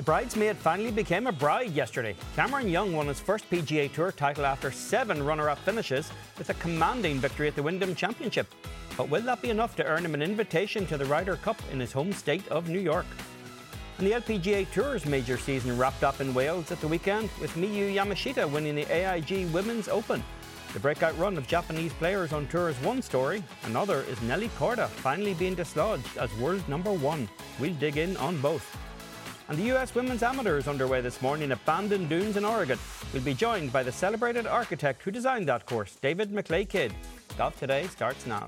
The bridesmaid finally became a bride yesterday. Cameron Young won his first PGA Tour title after 7 runner-up finishes with a commanding victory at the Wyndham Championship. But will that be enough to earn him an invitation to the Ryder Cup in his home state of New York? And the LPGA Tour's major season wrapped up in Wales at the weekend with Miyu Yamashita winning the AIG Women's Open. The breakout run of Japanese players on tour is one story. Another is Nelly Korda finally being dislodged as world #1. We'll dig in on both. And the US Women's Amateur is underway this morning at Bandon Dunes in Oregon. We'll be joined by the celebrated architect who designed that course, David McLay-Kidd. Golf Today starts now.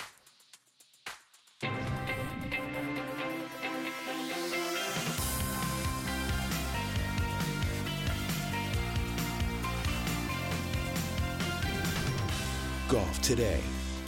Golf Today.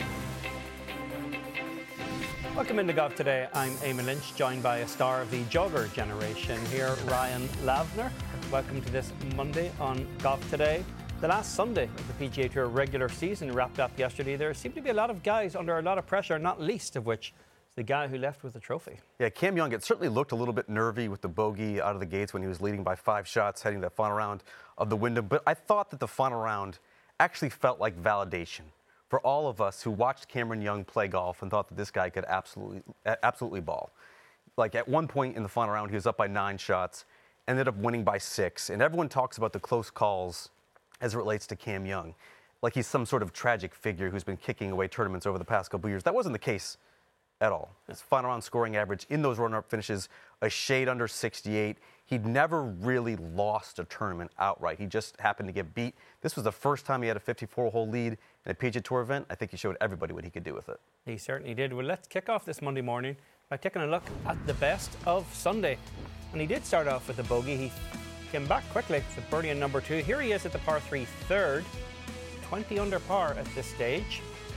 Welcome into Golf Today. I'm Eamon Lynch, joined by a star of the jogger generation here, Ryan Lavner. Welcome to this Monday on Golf Today. The last Sunday of the PGA Tour regular season wrapped up yesterday. There seemed to be a lot of guys under a lot of pressure, not least of which is the guy who left with the trophy. Yeah, Cam Young, it certainly looked a little bit nervy with the bogey out of the gates when he was leading by 5 shots heading to the final round of the Wyndham. But I thought that the final round actually felt like validation for all of us who watched Cameron Young play golf and thought that this guy could absolutely ball. Like at one point in the final round, he was up by 9 shots, ended up winning by 6, and everyone talks about the close calls as it relates to Cam Young, like he's some sort of tragic figure who's been kicking away tournaments over the past couple years. That wasn't the case at all. His final round scoring average in those runner-up finishes, a shade under 68. He'd never really lost a tournament outright. He just happened to get beat. This was the first time he had a 54-hole lead in a PGA Tour event. I think he showed everybody what he could do with it. He certainly did. Well, let's kick off this Monday morning by taking a look at the best of Sunday. And he did start off with a bogey. He came back quickly with birdie on number 2. Here he is at the par 3 third, 20 under par at this stage.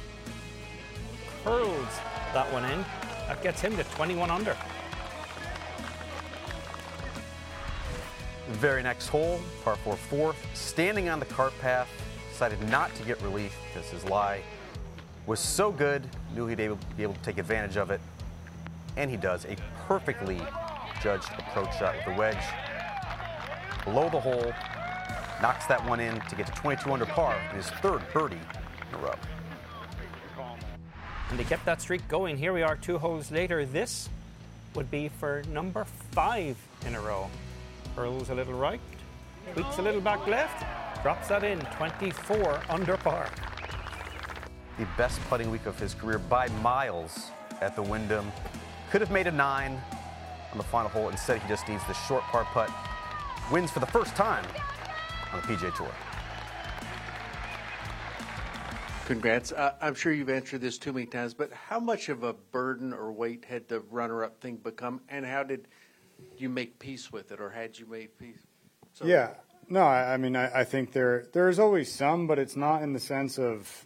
Curls that one in. That gets him to 21 under. Very next hole, par 4 fourth, standing on the cart path, decided not to get relief because his lie was so good, knew he'd be able to take advantage of it, and he does. A perfectly judged approach shot with the wedge. Below the hole, knocks that one in to get to 22 under par, and his 3rd birdie in a row. And they kept that streak going. Here we are 2 holes later. This would be for number 5 in a row. Curls a little right, tweaks a little back left, drops that in, 24 under par. The best putting week of his career by miles at the Wyndham. Could have made a 9 on the final hole. Instead, he just needs the short par putt. Wins for the first time on the PGA Tour. Congrats. I'm sure you've answered this too many times, but how much of a burden or weight had the runner-up thing become, and how did you make peace with it, or had you made peace? Yeah. No, I mean, I think there's always some, but it's not in the sense of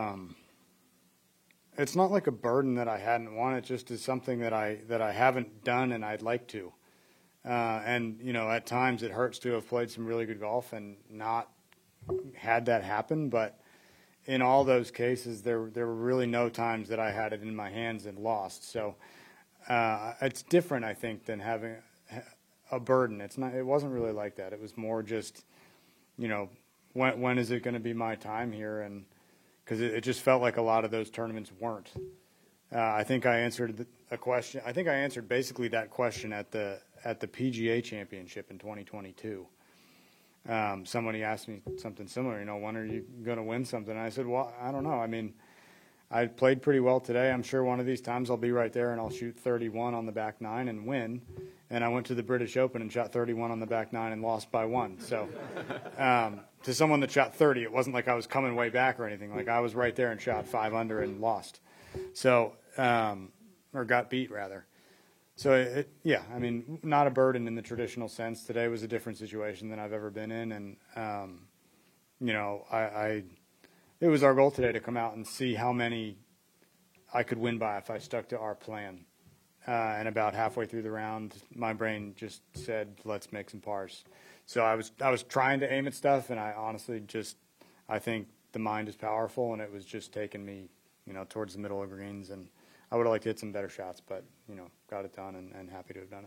it's not like a burden that I hadn't won. It just is something that I haven't done and I'd like to. And, you know, at times it hurts to have played some really good golf and not had that happen. But in all those cases, there were really no times that I had it in my hands and lost. So it's different, I think, than having a burden. It wasn't really like that. It was more just, you know, when is it going to be my time here? And because it just felt like a lot of those tournaments weren't. I think I answered a question. I think I answered basically that question at the PGA Championship in 2022. Somebody asked me something similar, you know, when are you going to win something? And I said, well, I don't know. I mean, I played pretty well today. I'm sure one of these times I'll be right there and I'll shoot 31 on the back 9 and win. And I went to the British Open and shot 31 on the back 9 and lost by 1. So to someone that shot 30, it wasn't like I was coming way back or anything. Like I was right there and shot 5 under and lost. So, or got beat rather. So, yeah, I mean, not a burden in the traditional sense. Today was a different situation than I've ever been in. And, you know, it was our goal today to come out and see how many I could win by if I stuck to our plan. And about halfway through the round, my brain just said, let's make some pars. So I was trying to aim at stuff, and I honestly I think the mind is powerful, and it was just taking me, you know, towards the middle of greens. And I would have liked to hit some better shots, but, you know, got it done and happy to have done it.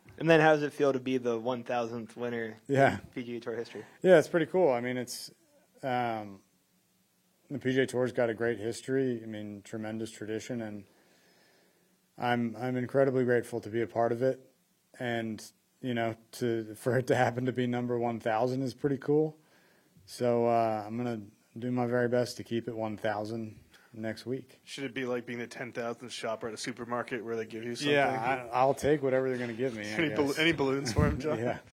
And then how does it feel to be the 1,000th winner in PGA Tour history? Yeah, it's pretty cool. I mean, it's the PGA Tour's got a great history. I mean, tremendous tradition, and I'm incredibly grateful to be a part of it. And you know, for it to happen to be number 1,000 is pretty cool. So I'm gonna do my very best to keep it 1,000 next week. Should it be like being the 10,000th shopper at a supermarket where they give you something? Yeah, I'll take whatever they're going to give me. Any balloons for him, John? Yeah.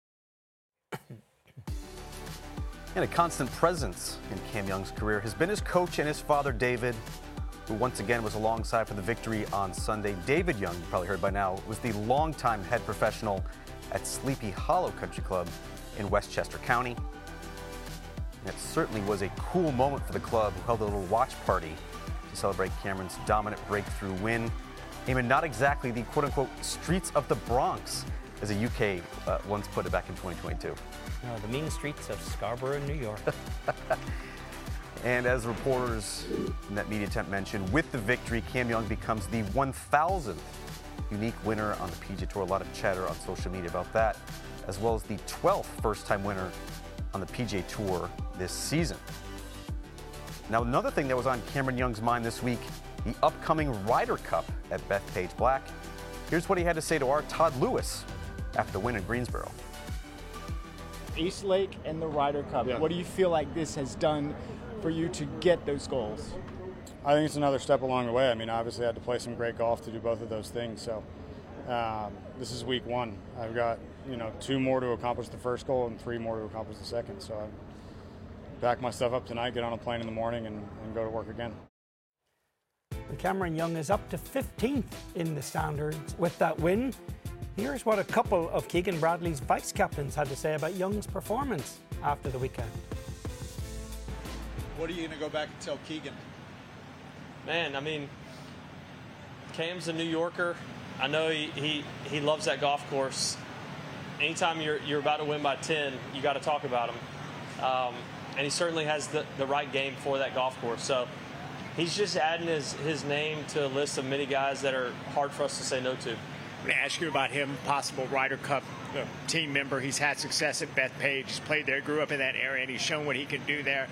And a constant presence in Cam Young's career has been his coach and his father, David, who once again was alongside for the victory on Sunday. David Young, you probably heard by now, was the longtime head professional at Sleepy Hollow Country Club in Westchester County. And it certainly was a cool moment for the club, who held a little watch party to celebrate Cameron's dominant breakthrough win. Aiming not exactly the quote-unquote streets of the Bronx, as the UK once put it back in 2022. No, the mean streets of Scarborough, New York. And as reporters in that media tent mentioned, with the victory, Cam Young becomes the 1,000th unique winner on the PGA Tour. A lot of chatter on social media about that, as well as the 12th first-time winner on the PGA Tour this season. Now, another thing that was on Cameron Young's mind this week, the upcoming Ryder Cup at Bethpage Black. Here's what he had to say to our Todd Lewis after the win in Greensboro. East Lake and the Ryder Cup. Yeah. What do you feel like this has done for you to get those goals? I think it's another step along the way. I mean, obviously I had to play some great golf to do both of those things. So this is week one. I've got, 2 more to accomplish the first goal and 3 more to accomplish the second. So I pack my stuff up tonight, get on a plane in the morning, and go to work again. Cameron Young is up to 15th in the standards with that win. Here's what a couple of Keegan Bradley's vice captains had to say about Young's performance after the weekend. What are you going to go back and tell Keegan? Man, I mean, Cam's a New Yorker. I know he loves that golf course. Anytime you're about to win by 10, you got to talk about him. And he certainly has the right game for that golf course. So he's just adding his name to a list of many guys that are hard for us to say no to. I'm going to ask you about him, possible Ryder Cup team member. He's had success at Bethpage. He's played there, grew up in that area, and he's shown what he can do there.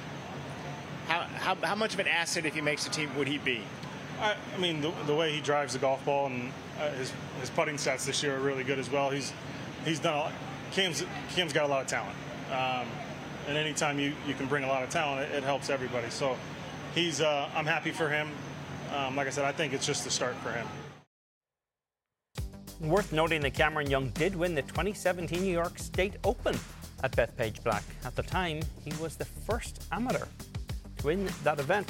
How much of an asset, if he makes the team, would he be? I mean, the way he drives the golf ball and his putting stats this year are really good as well. He's done a lot. Cam's got a lot of talent. And anytime you can bring a lot of talent, it helps everybody. So I'm happy for him. Like I said, I think it's just the start for him. Worth noting that Cameron Young did win the 2017 New York State Open at Bethpage Black. At the time, he was the first amateur to win that event.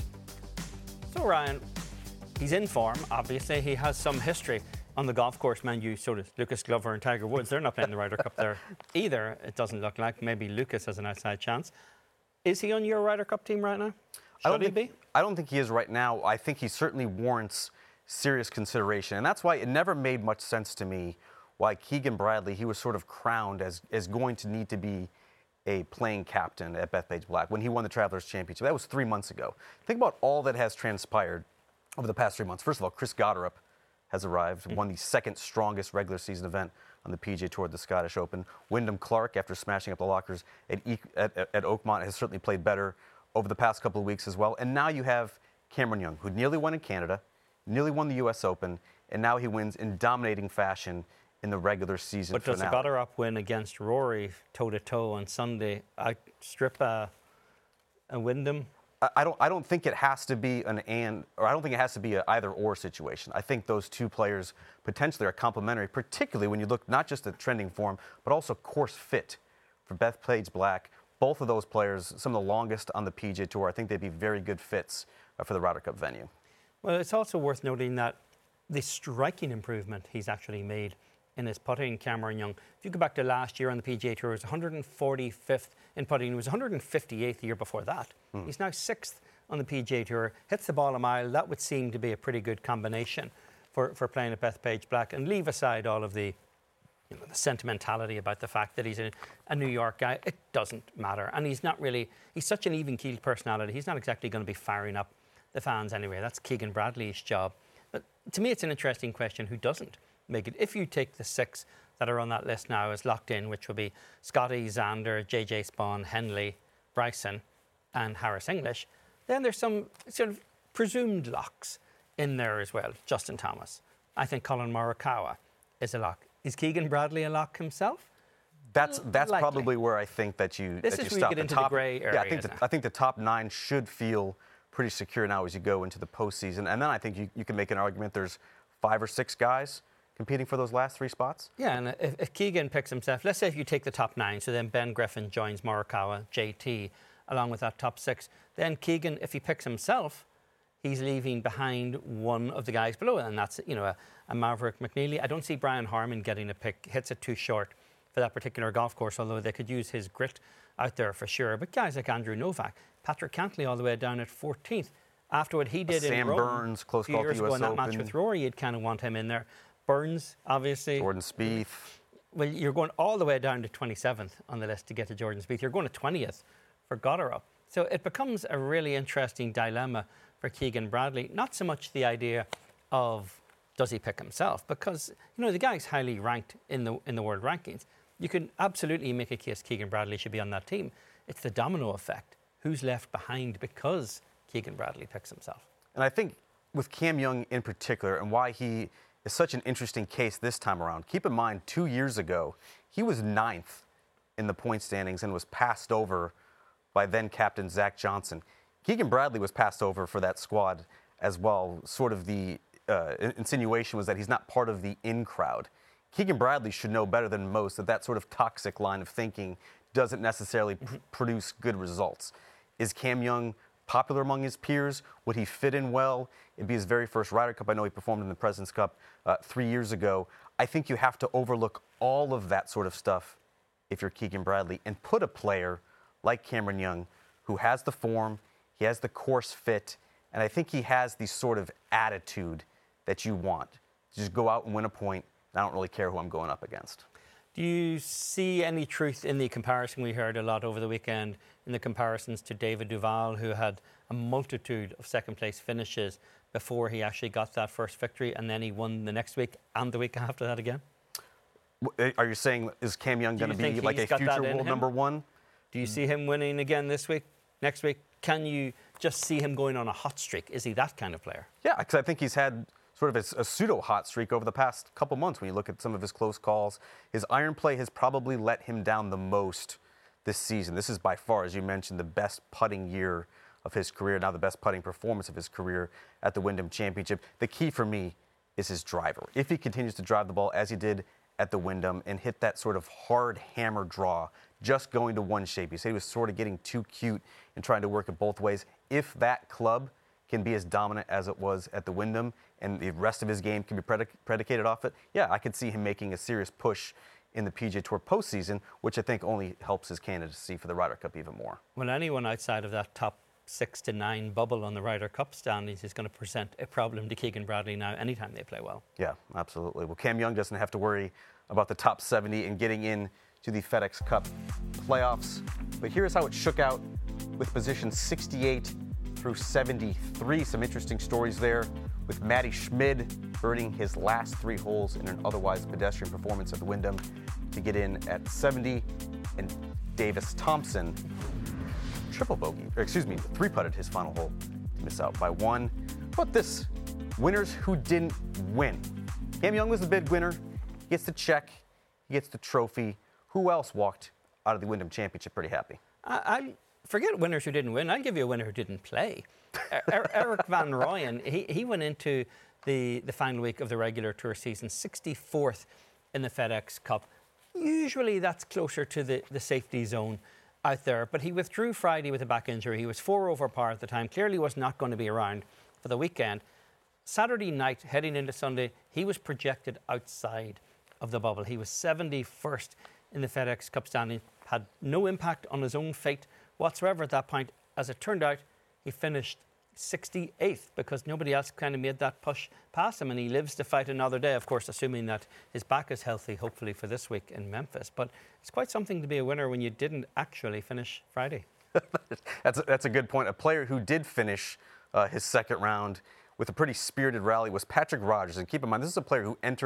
So Ryan, he's in form, obviously. He has some history on the golf course, mind you. So does Lucas Glover and Tiger Woods. They're not playing the Ryder Cup there either, it doesn't look like. Maybe Lucas has an outside chance. Is he on your Ryder Cup team right now? Should he be? I don't think he is right now. I think he certainly warrants serious consideration. And that's why it never made much sense to me why Keegan Bradley, he was sort of crowned as going to need to be a playing captain at Bethpage Black when he won the Travelers Championship. That was 3 months ago. Think about all that has transpired over the past 3 months. First of all, Chris Gotterup has arrived, won the second strongest regular season event on the PGA Tour, the Scottish Open. Wyndham Clark, after smashing up the lockers at Oakmont, has certainly played better over the past couple of weeks as well. And now you have Cameron Young, who nearly won in Canada, nearly won the U.S. Open, and now he wins in dominating fashion in the regular season finale. But does a Gotterup win against Rory toe-to-toe on Sunday outstrip a Wyndham? I don't think it has to be I don't think it has to be an either-or situation. I think those two players potentially are complementary, particularly when you look not just at trending form, but also course fit for Bethpage Black. Both of those players, some of the longest on the PGA Tour, I think they'd be very good fits for the Ryder Cup venue. Well, it's also worth noting that the striking improvement he's actually made in his putting, Cameron Young. If you go back to last year on the PGA Tour, he was 145th in putting. He was 158th the year before that. He's now 6th on the PGA Tour. Hits the ball a mile. That would seem to be a pretty good combination for playing at Bethpage Black. And leave aside all of the the sentimentality about the fact that he's a New York guy. It doesn't matter. And he's such an even-keeled personality. He's not exactly going to be firing up the fans anyway. That's Keegan Bradley's job. But to me, it's an interesting question, who doesn't make it? If you take the 6 that are on that list now is locked in, which will be Scotty, Xander, JJ Spawn, Henley, Bryson, and Harris English. Then there's some sort of presumed locks in there as well. Justin Thomas. I think Colin Morikawa is a lock. Is Keegan Bradley a lock himself? That's probably where I think that you This is where you get into the grey area. Yeah, I think the top 9 should feel pretty secure now as you go into the postseason. And then I think you can make an argument there's 5 or 6 guys competing for those last 3 spots. Yeah, and if Keegan picks himself, let's say if you take the top 9, so then Ben Griffin joins Morikawa, JT, along with that top 6, then Keegan, if he picks himself, he's leaving behind one of the guys below, and that's, you know, a Maverick McNeely. I don't see Brian Harman getting a pick. Hits it too short for that particular golf course, although they could use his grit out there for sure. But guys like Andrew Novak, Patrick Cantley all the way down at 14th. After what he did in Rome, Burns, close call to US in that Open. match with Rory, you'd kind of want him in there. Burns, obviously. Jordan Spieth. Well, you're going all the way down to 27th on the list to get to Jordan Spieth. You're going to 20th for Goddard. So it becomes a really interesting dilemma for Keegan Bradley. Not so much the idea of does he pick himself, because you know the guy's highly ranked in the world rankings. You can absolutely make a case Keegan Bradley should be on that team. It's the domino effect. Who's left behind because Keegan Bradley picks himself? And I think with Cam Young in particular, and why he is such an interesting case this time around. Keep in mind, 2 years ago, he was 9th in the point standings and was passed over by then captain Zach Johnson. Keegan Bradley was passed over for that squad as well. Sort of the insinuation was that he's not part of the in crowd. Keegan Bradley should know better than most that that sort of toxic line of thinking doesn't necessarily produce good results. Is Cam Young popular among his peers? Would he fit in well? It'd be his very first Ryder Cup. I know he performed in the President's Cup 3 years ago. I think you have to overlook all of that sort of stuff if you're Keegan Bradley and put a player like Cameron Young, who has the form, he has the course fit, and I think he has the sort of attitude that you want. Just go out and win a point, and I don't really care who I'm going up against. Do you see any truth in the comparison we heard a lot over the weekend, in the comparisons to David Duval, who had a multitude of second-place finishes before he actually got that first victory, and then he won the next week and the week after that again? Are you saying, is Cam Young going to be like a future world number one? Do you see him winning again this week, next week? Can you just see him going on a hot streak? Is he that kind of player? Yeah, because I think he's had sort of a pseudo-hot streak over the past couple months when you look at some of his close calls. His iron play has probably let him down the most this season. This is by far, as you mentioned, the best putting year of his career, now the best putting performance of his career at the Wyndham Championship. The key for me is his driver. If he continues to drive the ball as he did at the Wyndham and hit that sort of hard hammer draw, just going to one shape. You said he was sort of getting too cute and trying to work it both ways. If that club can be as dominant as it was at the Wyndham and the rest of his game can be predicated off it, yeah, I could see him making a serious push in the PGA Tour postseason, which I think only helps his candidacy for the Ryder Cup even more. Well, anyone outside of that top 6 to 9 bubble on the Ryder Cup standings is going to present a problem to Keegan Bradley now anytime they play well. Yeah, absolutely. Well, Cam Young doesn't have to worry about the top 70 and getting in to the FedEx Cup playoffs. But here's how it shook out with positions 68 through 73. Some interesting stories there with Matty Schmid earning his last 3 holes in an otherwise pedestrian performance at the Wyndham to get in at 70, and Davis Thompson three-putted his final hole to miss out by 1. But this, winners who didn't win. Cam Young was the big winner. He gets the check. He gets the trophy. Who else walked out of the Wyndham Championship pretty happy? I forget winners who didn't win. I'll give you a winner who didn't play. Eric Van Rooyen, he went into the final week of the regular tour season 64th in the FedEx Cup. Usually that's closer to the safety zone out there, but he withdrew Friday with a back injury. He was 4 over par at the time, clearly was not going to be around for the weekend. Saturday night, heading into Sunday, he was projected outside of the bubble. He was 71st in the FedEx Cup standing, had no impact on his own fate whatsoever at that point. As it turned out, he finished 68th because nobody else kind of made that push past him, and he lives to fight another day, of course, assuming that his back is healthy, hopefully, for this week in Memphis. But it's quite something to be a winner when you didn't actually finish Friday. That's a good point. A player who did finish his second round with a pretty spirited rally was Patrick Rodgers. And keep in mind, this is a player who entered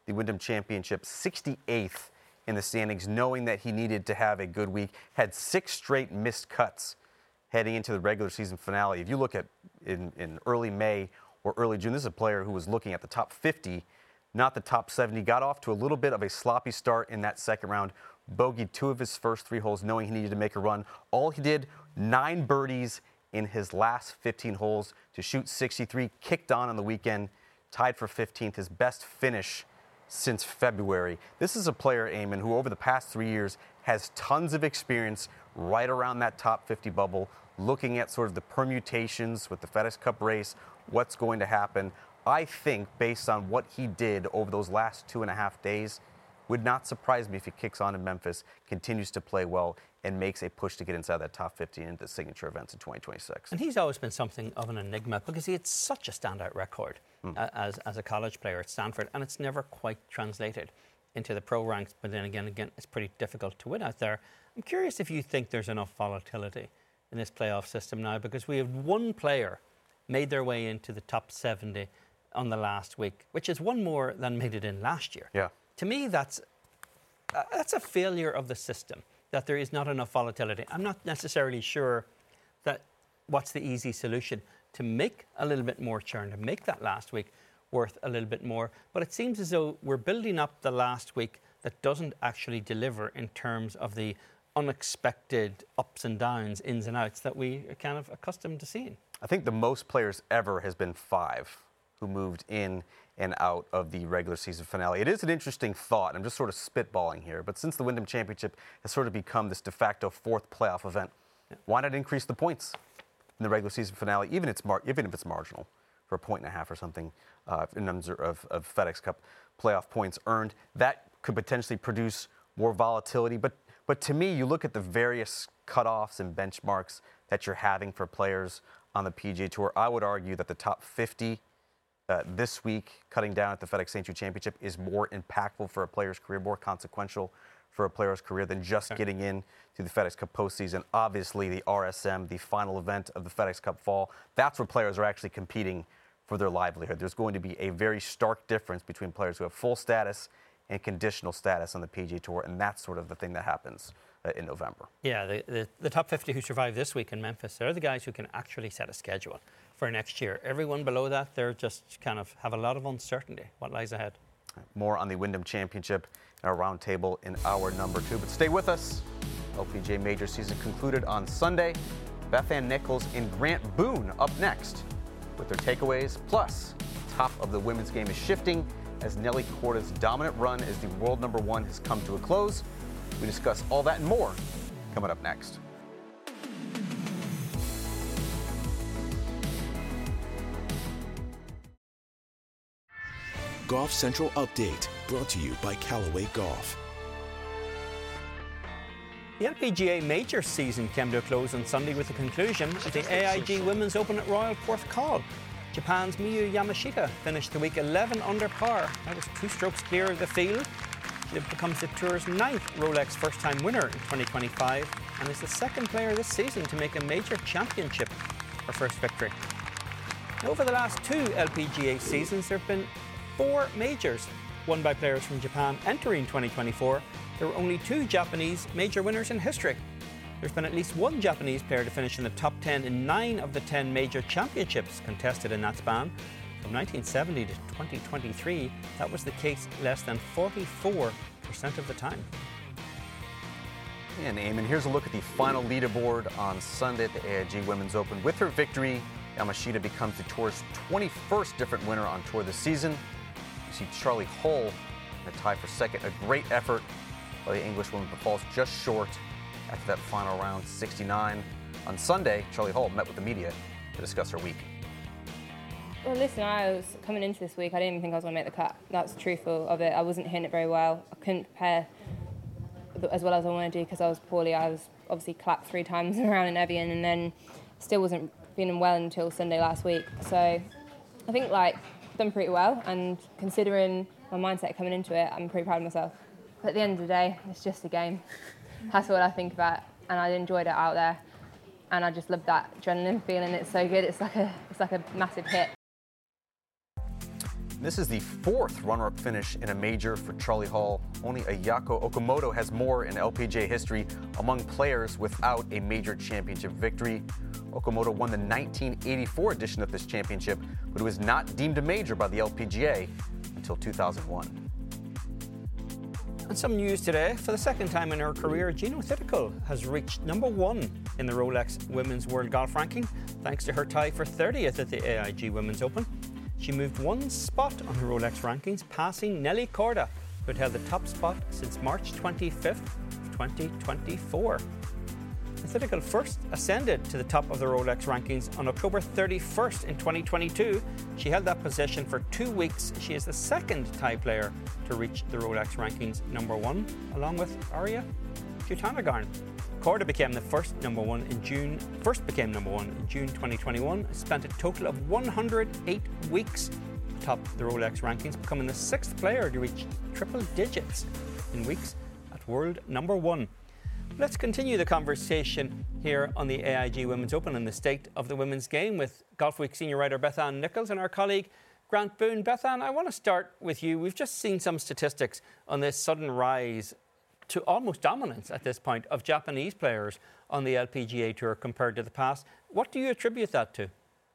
the Wyndham Championship 68th in the standings, knowing that he needed to have a good week. Had 6 straight missed cuts heading into the regular season finale. If you look at in early May or early June, this is a player who was looking at the top 50, not the top 70. Got off to a little bit of a sloppy start in that second round. Bogeyed 2 of his first 3 holes, knowing he needed to make a run. All he did, 9 birdies in his last 15 holes to shoot 63. Kicked on the weekend, tied for 15th, his best finish since February. This is a player, Eamon, who over the past 3 years has tons of experience right around that top 50 bubble, looking at sort of the permutations with the FedEx Cup race, what's going to happen. I think, based on what he did over those last 2.5 days, would not surprise me if he kicks on in Memphis, continues to play well, and makes a push to get inside that top 50 into the signature events in 2026. And he's always been something of an enigma because he had such a standout record as a college player at Stanford, and it's never quite translated into the pro ranks. But then again, it's pretty difficult to win out there. I'm curious if you think there's enough volatility in this playoff system now, because we have one player made their way into the top 70 on the last week, which is one more than made it in last year. Yeah. To me, that's a failure of the system, that there is not enough volatility. I'm not necessarily sure that what's the easy solution to make a little bit more churn, to make that last week worth a little bit more. But it seems as though we're building up the last week that doesn't actually deliver in terms of the unexpected ups and downs, ins and outs that we are kind of accustomed to seeing. I think the most players ever has been 5 who moved in and out of the regular season finale. It is an interesting thought. I'm just sort of spitballing here, but since the Wyndham Championship has sort of become this de facto 4th playoff event, why not increase the points in the regular season finale, even if it's marginal, for 1.5 points or something in terms of FedEx Cup playoff points earned? That could potentially produce more volatility. But to me, you look at the various cutoffs and benchmarks that you're having for players on the PGA Tour. I would argue that the top 50 this week, cutting down at the FedEx St. Jude Championship, is more impactful for a player's career, more consequential for a player's career than just getting in to the FedEx Cup postseason. Obviously, the RSM, the final event of the FedEx Cup fall, that's where players are actually competing for their livelihood. There's going to be a very stark difference between players who have full status and conditional status on the PGA Tour, and that's sort of the thing that happens in November. Yeah, the top 50 who survived this week in Memphis, they're the guys who can actually set a schedule for next year. Everyone below that, they're just kind of have a lot of uncertainty what lies ahead. More on the Wyndham Championship in our roundtable in hour number 2. But stay with us. LPGA Major season concluded on Sunday. Beth Ann Nichols and Grant Boone up next with their takeaways. Plus, top of the women's game is shifting as Nelly Korda's dominant run as the world number 1 has come to a close. We discuss all that and more coming up next. Golf Central Update, brought to you by Callaway Golf. The LPGA Major season came to a close on Sunday with the conclusion of the AIG Women's Open at Royal Porthcawl. Japan's Miyu Yamashita finished the week 11 under par. That was 2 strokes clear of the field. She becomes the Tour's 9th Rolex first-time winner in 2025 and is the 2nd player this season to make a major championship her first victory. Over the last 2 LPGA seasons, there have been 4 majors won by players from Japan. Entering 2024, there were only 2 Japanese major winners in history. There's been at least 1 Japanese player to finish in the top 10 in 9 of the 10 major championships contested in that span. From 1970 to 2023, that was the case less than 44% of the time. And Eamon, here's a look at the final leaderboard on Sunday at the AIG Women's Open. With her victory, Yamashita becomes the Tour's 21st different winner on tour this season. You see Charlie Hull in a tie for 2nd. A great effort by the Englishwoman, but falls just short after that final round, 69. On Sunday, Charlie Hull met with the media to discuss her week. Well, listen, I was coming into this week, I didn't even think I was going to make the cut. That's truthful of it. I wasn't hitting it very well. I couldn't prepare as well as I wanted to do because I was poorly. I was obviously clapped 3 times around in Evian and then still wasn't feeling well until Sunday last week. So I think, done pretty well, and considering my mindset coming into it, I'm pretty proud of myself. But at the end of the day, it's just a game. That's what I think about, and I enjoyed it out there, and I just love that adrenaline feeling. It's so good. It's like a massive hit. This is the 4th runner-up finish in a major for Charlie Hall. Only Ayako Okamoto has more in LPGA history among players without a major championship victory. Okamoto won the 1984 edition of this championship, but it was not deemed a major by the LPGA until 2001. And some news today. For the second time in her career, Gino Thitikul has reached number 1 in the Rolex Women's World Golf Ranking, thanks to her tie for 30th at the AIG Women's Open. She moved 1 spot on the Rolex rankings, passing Nelly Korda, who had held the top spot since March 25th of 2024. Thitikul first ascended to the top of the Rolex rankings on October 31st in 2022. She held that position for 2 weeks. She is the second Thai player to reach the Rolex rankings number 1, along with Arya Jutanugarn. Korda became the first number one in June 2021, spent a total of 108 weeks atop the Rolex rankings, becoming the 6th player to reach triple digits in weeks at world number 1. Let's continue the conversation here on the AIG Women's Open and the state of the women's game with Golf Week senior writer Beth Ann Nichols and our colleague Grant Boone. Beth Ann, I want to start with you. We've just seen some statistics on this sudden rise to almost dominance at this point of Japanese players on the LPGA Tour compared to the past. What do you attribute that to?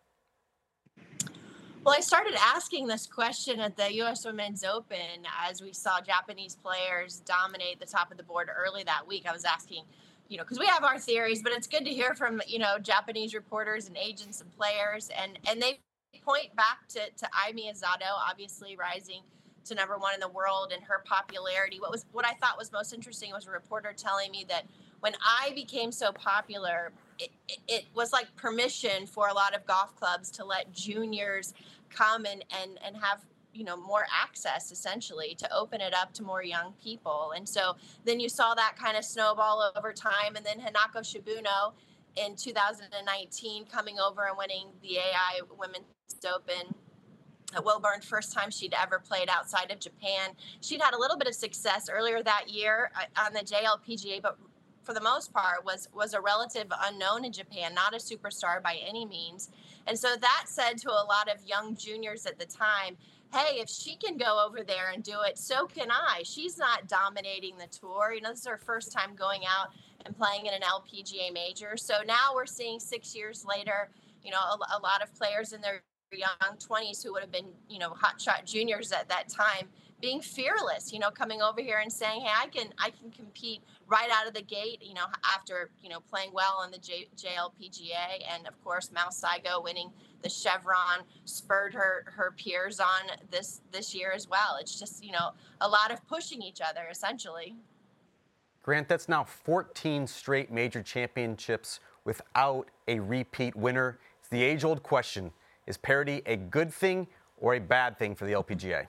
Well, I started asking this question at the U.S. Women's Open as we saw Japanese players dominate the top of the board early that week. I was asking, because we have our theories, but it's good to hear from, Japanese reporters and agents and players. And they point back to Ai Miyazato, obviously rising to number 1 in the world and her popularity. What I thought was most interesting was a reporter telling me that when Ai became so popular, it was like permission for a lot of golf clubs to let juniors come and have more access, essentially, to open it up to more young people. And so then you saw that kind of snowball over time, and then Hanako Shibuno in 2019 coming over and winning the AI Women's Open at Wilburn, first time she'd ever played outside of Japan. She'd had a little bit of success earlier that year on the JLPGA, but for the most part was a relative unknown in Japan, not a superstar by any means. And so that said to a lot of young juniors at the time, hey, if she can go over there and do it, so can I. She's not dominating the tour. This is her first time going out and playing in an LPGA major. So now we're seeing 6 years later, a lot of players in their young 20s who would have been, hotshot juniors at that time, being fearless, coming over here and saying, hey, I can compete right out of the gate, after, playing well on the JLPGA. And of course, Mao Saigo winning the Chevron spurred her peers on this year as well. It's just, a lot of pushing each other, essentially. Grant, that's now 14 straight major championships without a repeat winner. It's the age-old question. Is parity a good thing or a bad thing for the LPGA?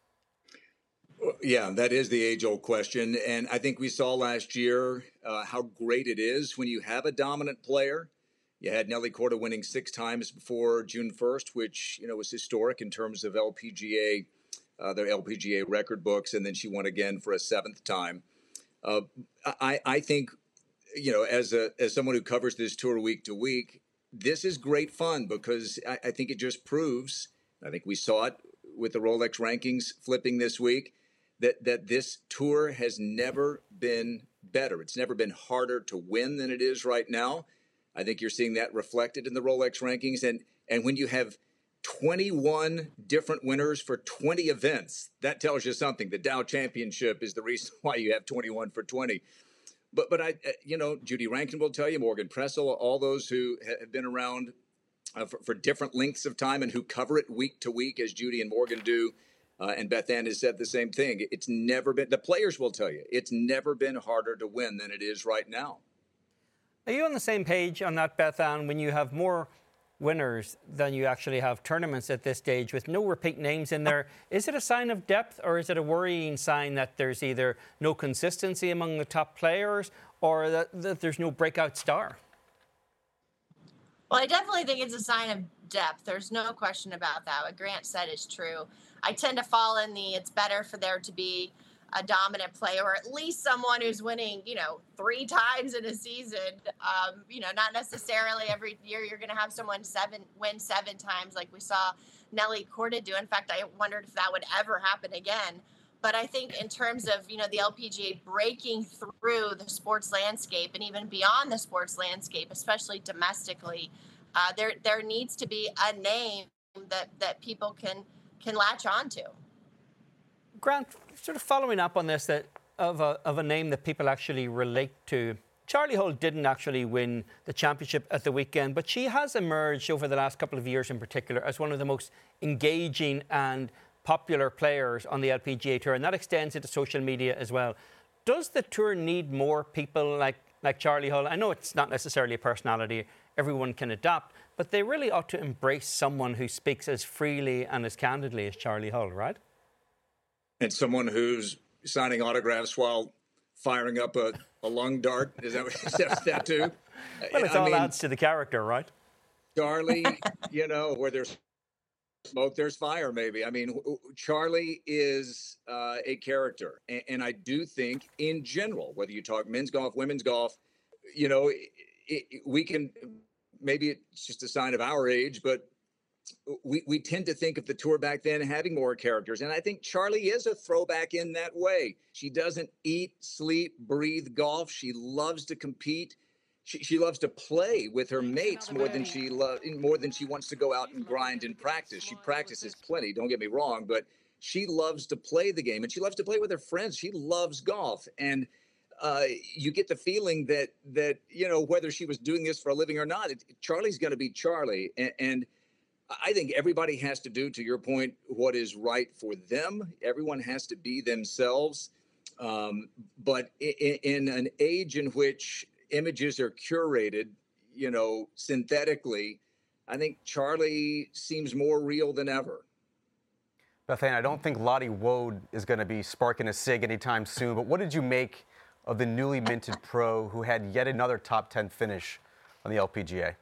Yeah, that is the age-old question. And I think we saw last year how great it is when you have a dominant player. You had Nelly Korda winning 6 times before June 1st, which, was historic in terms of LPGA, their LPGA record books. And then she won again for a 7th time. I think, as someone who covers this tour week to week, this is great fun because I think it just proves, I think we saw it with the Rolex rankings flipping this week, that this tour has never been better. It's never been harder to win than it is right now. I think you're seeing that reflected in the Rolex rankings. And when you have 21 different winners for 20 events, that tells you something. The Dow Championship is the reason why you have 21 for 20. But I, Judy Rankin will tell you, Morgan Pressel, all those who have been around for different lengths of time and who cover it week to week, as Judy and Morgan do, and Beth Ann has said the same thing. It's never been, the players will tell you, it's never been harder to win than it is right now. Are you on the same page on that, Beth Ann, when you have more winners than you actually have tournaments at this stage with no repeat names in there? Is it a sign of depth or is it a worrying sign that there's either no consistency among the top players or that there's no breakout star? Well, I definitely think it's a sign of depth. There's no question about that. What Grant said is true. I tend to fall in it's better for there to be a dominant player, or at least someone who's winning, 3 times in a season. Not necessarily every year you're going to have someone win 7 times like we saw Nelly Korda do. In fact, I wondered if that would ever happen again. But I think in terms of, the LPGA breaking through the sports landscape and even beyond the sports landscape, especially domestically, there needs to be a name that people can latch onto. Grant, sort of following up on this, of a name that people actually relate to. Charley Hull didn't actually win the championship at the weekend, but she has emerged over the last couple of years in particular as one of the most engaging and popular players on the LPGA Tour, and that extends into social media as well. Does the tour need more people like Charley Hull? I know it's not necessarily a personality everyone can adopt, but they really ought to embrace someone who speaks as freely and as candidly as Charley Hull, right? And someone who's signing autographs while firing up a lung dart. Is that too? Well, it all adds to the character, right? Charley, where there's smoke, there's fire, maybe. I mean, Charley is a character. And I do think, in general, whether you talk men's golf, women's golf, we can, maybe it's just a sign of our age, but we tend to think of the tour back then having more characters. And I think Charley is a throwback in that way. She doesn't eat, sleep, breathe golf. She loves to compete. She loves to play with her mates more than she wants to go out and grind and practice. She practices plenty, don't get me wrong, but she loves to play the game, and she loves to play with her friends. She loves golf. And you get the feeling that whether she was doing this for a living or not, Charley's going to be Charley. And I think everybody has to do, to your point, what is right for them. Everyone has to be themselves. But in an age in which images are curated, synthetically, I think Charley seems more real than ever. Beth Ann, I don't think Lottie Woad is going to be sparking a cig anytime soon, but what did you make of the newly minted pro who had yet another top 10 finish on the LPGA?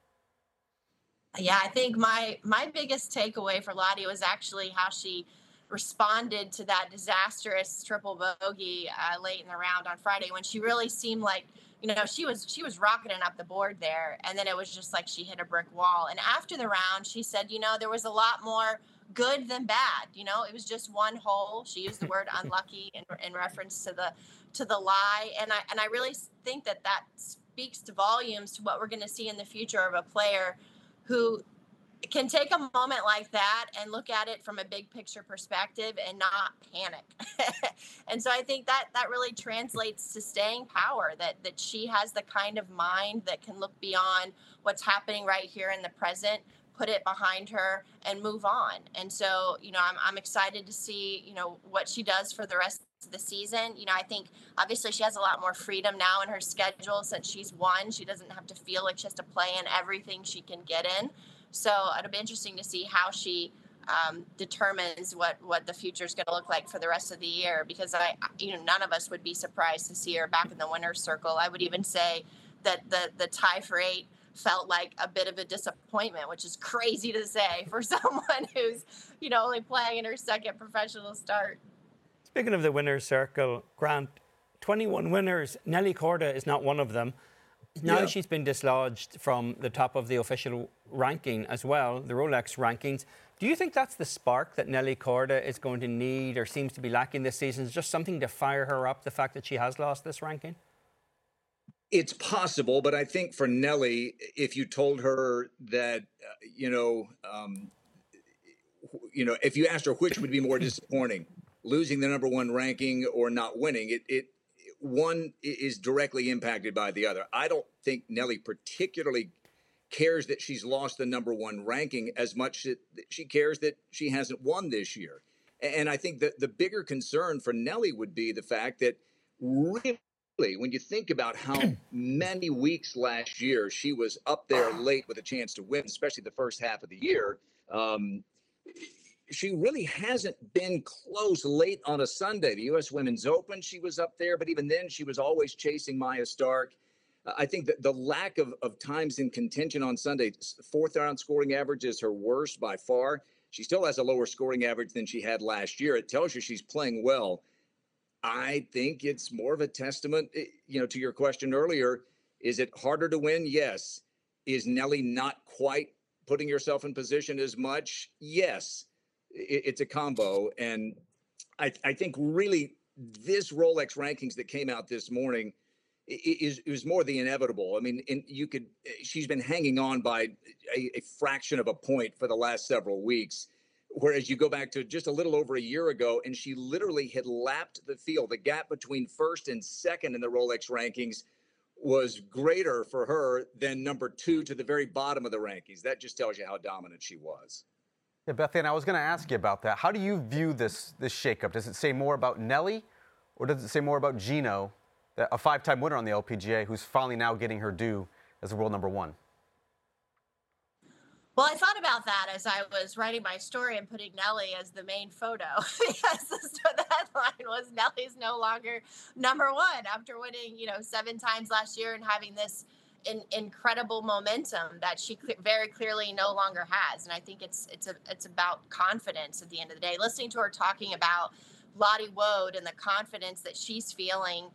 Yeah, I think my biggest takeaway for Lottie was actually how she responded to that disastrous triple bogey late in the round on Friday, when she really seemed like, she was rocketing up the board there, and then it was just like she hit a brick wall. And after the round, she said, there was a lot more good than bad. It was just one hole. She used the word unlucky in reference to the lie, and I really think that speaks to volumes to what we're going to see in the future of a player who can take a moment like that and look at it from a big picture perspective and not panic. And so I think that really translates to staying power, that she has the kind of mind that can look beyond what's happening right here in the present, put it behind her, and move on. And so, I'm excited to see, what she does for the rest of the season. I think obviously she has a lot more freedom now in her schedule since she's won. She doesn't have to feel like she has to play in everything she can get in. So it'll be interesting to see how she determines what the future is going to look like for the rest of the year, because none of us would be surprised to see her back in the winner's circle. I would even say that the tie for 8 felt like a bit of a disappointment, which is crazy to say for someone who's, only playing in her second professional start. Speaking of the winner's circle, Grant, 21 winners, Nelly Korda is not one of them. Now she's been dislodged from the top of the official ranking as well, the Rolex rankings. Do you think that's the spark that Nelly Korda is going to need or seems to be lacking this season? Is just something to fire her up, the fact that she has lost this ranking? It's possible, but I think for Nelly, if you told her that, if you asked her which would be more disappointing, losing the number 1 ranking or not winning, one is directly impacted by the other. I don't think Nelly particularly cares that she's lost the number 1 ranking as much as she cares that she hasn't won this year. And I think that the bigger concern for Nelly would be the fact that really, when you think about how many weeks last year she was up there late with a chance to win, especially the first half of the year, she really hasn't been close late on a Sunday. The U.S. Women's Open, she was up there, but even then she was always chasing Maya Stark. I think that the lack of times in contention on Sunday, 4th round scoring average is her worst by far. She still has a lower scoring average than she had last year. It tells you she's playing well. I think it's more of a testament, to your question earlier. Is it harder to win? Yes. Is Nelly not quite putting yourself in position as much? Yes. It's a combo. And I think really this Rolex rankings that came out this morning is more the inevitable. I mean, she's been hanging on by a fraction of a point for the last several weeks. Whereas you go back to just a little over a year ago, and she literally had lapped the field. The gap between first and second in the Rolex rankings was greater for her than number 2 to the very bottom of the rankings. That just tells you how dominant she was. Yeah, Beth Ann, I was going to ask you about that. How do you view this shakeup? Does it say more about Nelly, or does it say more about Gino, a 5-time winner on the LPGA, who's finally now getting her due as the world number 1? Well, I thought about that as I was writing my story and putting Nelly as the main photo, because the headline was Nelly's no longer number 1 after winning, 7 times last year and having this incredible momentum that she very clearly no longer has. And I think it's about confidence at the end of the day. Listening to her talking about Lottie Woad and the confidence that she's feeling,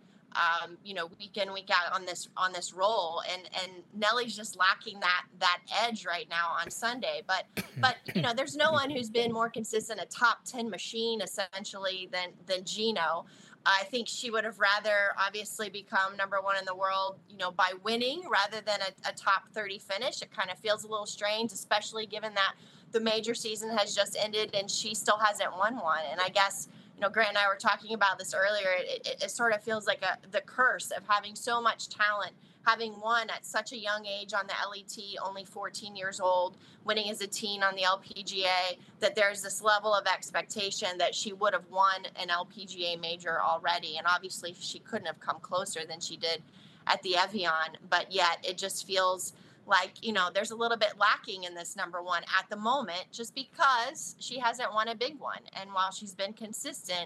week in, week out on this role, and Nelly's just lacking that edge right now on Sunday. But there's no one who's been more consistent, a top 10 machine essentially than Gino. I think she would have rather obviously become number 1 in the world, by winning rather than a top 30 finish. It kind of feels a little strange, especially given that the major season has just ended and she still hasn't won one. And I guess, Grant and I were talking about this earlier. It sort of feels like the curse of having so much talent, having won at such a young age on the LET, only 14 years old, winning as a teen on the LPGA, that there's this level of expectation that she would have won an LPGA major already. And obviously she couldn't have come closer than she did at the Evian, but yet it just feels like, there's a little bit lacking in this number 1 at the moment, just because she hasn't won a big one. And while she's been consistent,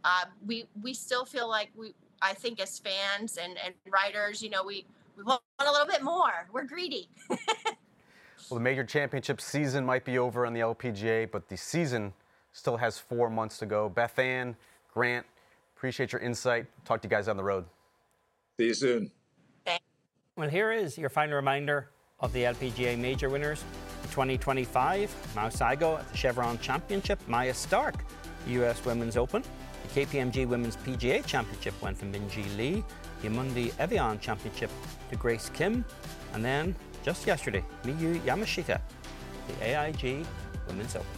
we still feel like I think as fans and writers, we want a little bit more. We're greedy. Well, the major championship season might be over on the LPGA, but the season still has 4 months to go. Beth Ann, Grant, appreciate your insight. Talk to you guys on the road. See you soon. Thanks. Well, here is your final reminder of the LPGA major winners. For 2025, Mao Saigo at the Chevron Championship, Maya Stark, the US Women's Open. The KPMG Women's PGA Championship went from Minjee Lee. The Amundi Evian Championship to Grace Kim. And then, just yesterday, Miyu Yamashita, the AIG Women's Open.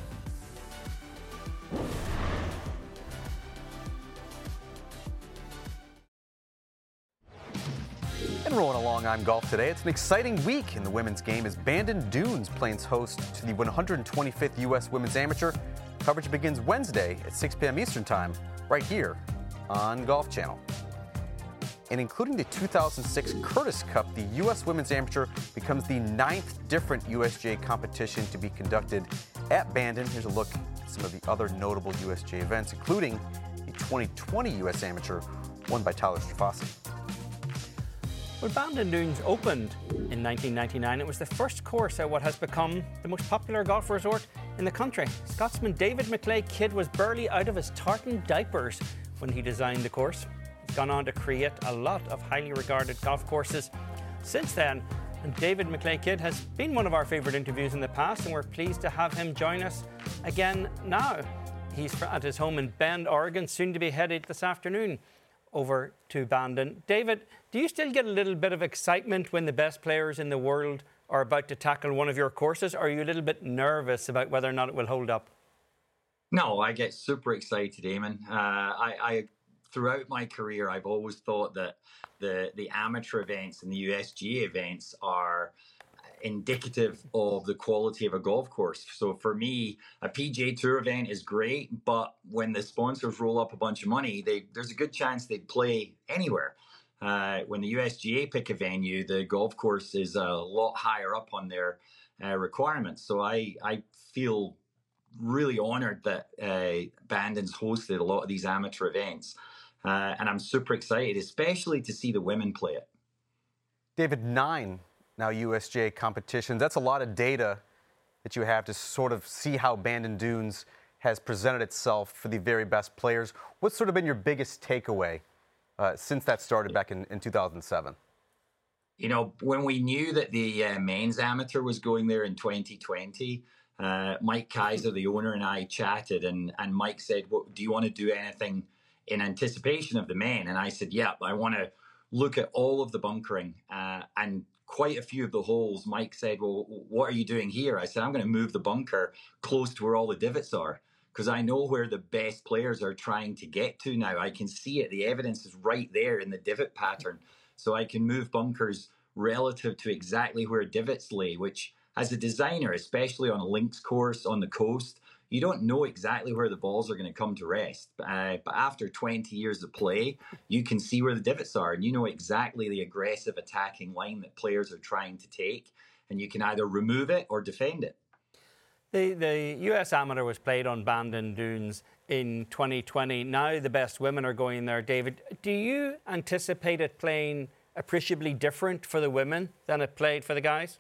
And rolling along on Golf Today, it's an exciting week in the women's game as Bandon Dunes plays host to the 125th U.S. Women's Amateur. Coverage begins Wednesday at 6 p.m. Eastern Time, right here on Golf Channel. And including the 2006 Curtis Cup, the U.S. Women's Amateur becomes the 9th different USGA competition to be conducted at Bandon. Here's a look at some of the other notable USGA events, including the 2020 U.S. Amateur won by Tyler Strafossi. When Bandon Dunes opened in 1999, it was the first course at what has become the most popular golf resort in the country. Scotsman David McLay Kidd was barely out of his tartan diapers when he designed the course. He's gone on to create a lot of highly regarded golf courses since then, and David McLay Kidd has been one of our favourite interviews in the past, and we're pleased to have him join us again now. He's at his home in Bend, Oregon, soon to be headed this afternoon over to Bandon. David, do you still get a little bit of excitement when the best players in the world are about to tackle one of your courses? Or are you a little bit nervous about whether or not it will hold up? No, I get super excited, Eamon. I throughout my career, I've always thought that the amateur events and the USGA events are indicative of the quality of a golf course. So for me, a PGA Tour event is great, but when the sponsors roll up a bunch of money, there's a good chance they'd play anywhere. When the USGA pick a venue, the golf course is a lot higher up on their requirements. So I feel really honored that Bandon's hosted a lot of these amateur events. And I'm super excited, especially to see the women play it. David, 9 now USGA competitions. That's a lot of data that you have to sort of see how Bandon Dunes has presented itself for the very best players. What's sort of been your biggest takeaway since that started back in 2007? You know, when we knew that the men's amateur was going there in 2020, Mike Kaiser, the owner, and I chatted, and Mike said, well, do you want to do anything in anticipation of the men? And I said, yeah, I want to look at all of the bunkering and quite a few of the holes. Mike said, well, what are you doing here? I said, I'm going to move the bunker close to where all the divots are, because I know where the best players are trying to get to now. I can see it. The evidence is right there in the divot pattern. So I can move bunkers relative to exactly where divots lay, which as a designer, especially on a links course on the coast, you don't know exactly where the balls are going to come to rest. But after 20 years of play, you can see where the divots are, and you know exactly the aggressive attacking line that players are trying to take, and you can either remove it or defend it. The US Amateur was played on Bandon Dunes in 2020. Now the best women are going there. David, do you anticipate it playing appreciably different for the women than it played for the guys?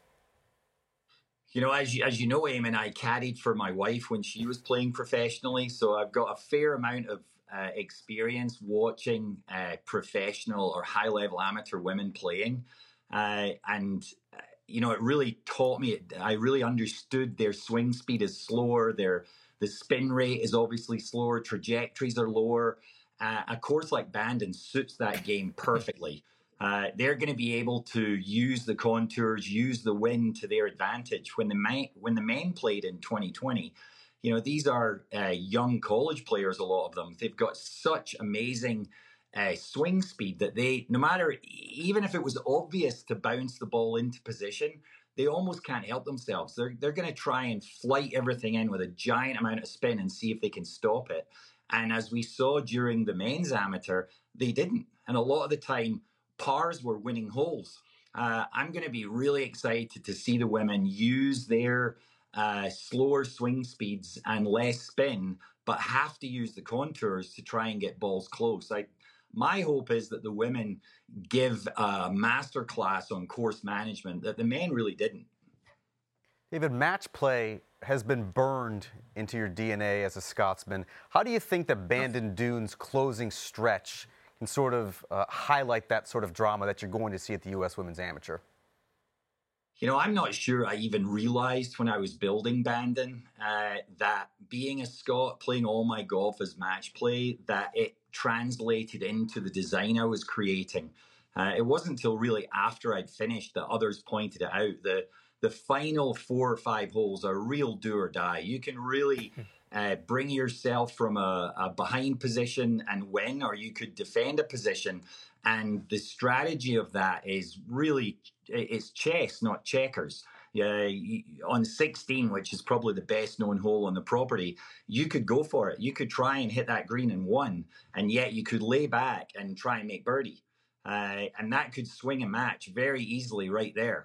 You know, as you know, Eamon, I caddied for my wife when she was playing professionally, so I've got a fair amount of experience watching professional or high-level amateur women playing, and you know, it really taught me. I really understood their swing speed is slower. The spin rate is obviously slower. Trajectories are lower. A course like Bandon suits that game perfectly. They're going to be able to use the contours, use the wind to their advantage. When the men played in 2020, you know, these are young college players, a lot of them. They've got such amazing swing speed that they, no matter, even if it was obvious to bounce the ball into position, they almost can't help themselves. They're going to try and flight everything in with a giant amount of spin and see if they can stop it. And as we saw during the men's amateur, they didn't. And a lot of the time, pars were winning holes. I'm going to be really excited to see the women use their slower swing speeds and less spin, but have to use the contours to try and get balls close. My hope is that the women give a masterclass on course management that the men really didn't. David, match play has been burned into your DNA as a Scotsman. How do you think that Bandon Dunes closing stretch can sort of highlight that sort of drama that you're going to see at the U.S. Women's Amateur? You know, I'm not sure I even realized when I was building Bandon that being a Scot, playing all my golf as match play, that it translated into the design I was creating. It wasn't until really after I'd finished that others pointed it out. The final 4 or 5 holes are real do or die. You can really bring yourself from a behind position and win, or you could defend a position. And the strategy of that is really, it's chess, not checkers. On 16, which is probably the best known hole on the property, you could go for it. You could try and hit that green in 1, and yet you could lay back and try and make birdie. And that could swing a match very easily right there.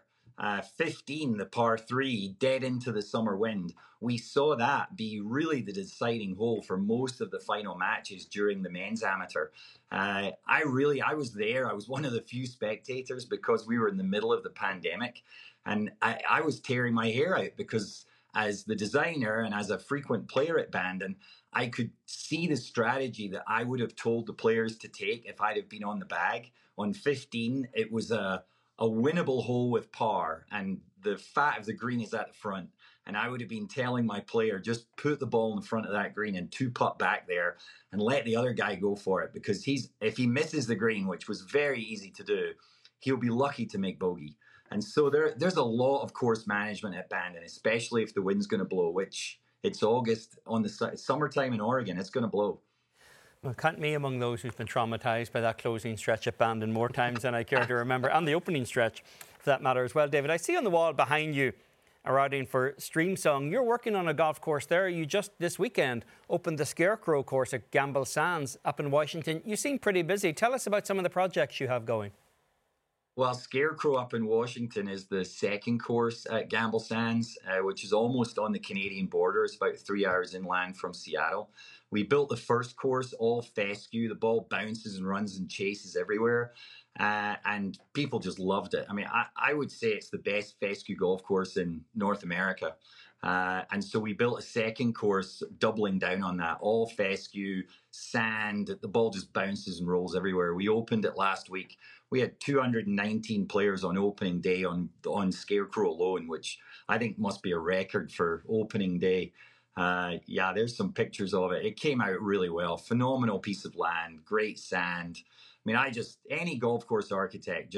15, the par 3, dead into the summer wind. We saw that be really the deciding hole for most of the final matches during the men's amateur. I was there. I was one of the few spectators because we were in the middle of the pandemic. And I was tearing my hair out because as the designer and as a frequent player at Bandon, I could see the strategy that I would have told the players to take if I'd have been on the bag. On 15, it was a winnable hole with par, and the fat of the green is at the front. And I would have been telling my player, just put the ball in front of that green and 2-putt back there and let the other guy go for it. Because if he misses the green, which was very easy to do, he'll be lucky to make bogey. And so there's a lot of course management at Bandon, especially if the wind's going to blow, which it's August on the summertime in Oregon, it's going to blow. Well, count me among those who's been traumatised by that closing stretch at Bandon more times than I care to remember, and the opening stretch, for that matter as well. David, I see on the wall behind you a routing for Streamsong. You're working on a golf course there. You just this weekend opened the Scarecrow course at Gamble Sands up in Washington. You seem pretty busy. Tell us about some of the projects you have going. Well, Scarecrow up in Washington is the second course at Gamble Sands, which is almost on the Canadian border. It's about 3 hours inland from Seattle. We built the first course all fescue. The ball bounces and runs and chases everywhere. And people just loved it. I mean, I would say it's the best fescue golf course in North America. And so we built a second course doubling down on that, all fescue, sand, the ball just bounces and rolls everywhere. We opened it last week. We had 219 players on opening day on Scarecrow alone, which I think must be a record for opening day. Yeah, there's some pictures of it. It came out really well. Phenomenal piece of land, great sand. I mean, any golf course architect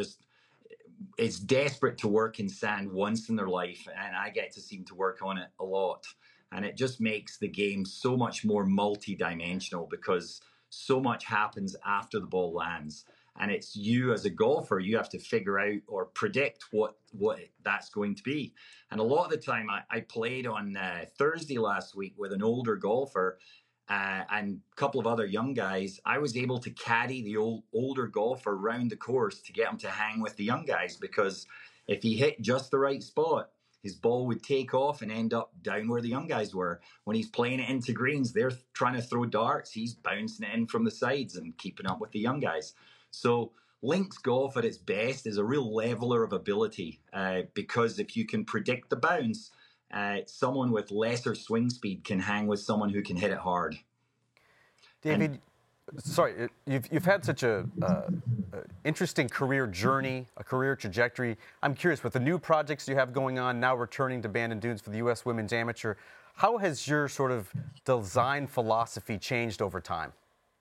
is desperate to work in sand once in their life, and I get to seem to work on it a lot. And it just makes the game so much more multi-dimensional because so much happens after the ball lands. And it's you as a golfer, you have to figure out or predict what that's going to be. And a lot of the time, I played on Thursday last week with an older golfer and a couple of other young guys. I was able to caddy the older golfer around the course to get him to hang with the young guys, because if he hit just the right spot, his ball would take off and end up down where the young guys were. When he's playing it into greens, they're trying to throw darts. He's bouncing it in from the sides and keeping up with the young guys. So links golf at its best is a real leveler of ability because if you can predict the bounce, someone with lesser swing speed can hang with someone who can hit it hard. David, sorry, you've had such a interesting career journey, a career trajectory. I'm curious, with the new projects you have going on, now returning to Bandon Dunes for the U.S. Women's Amateur, how has your sort of design philosophy changed over time?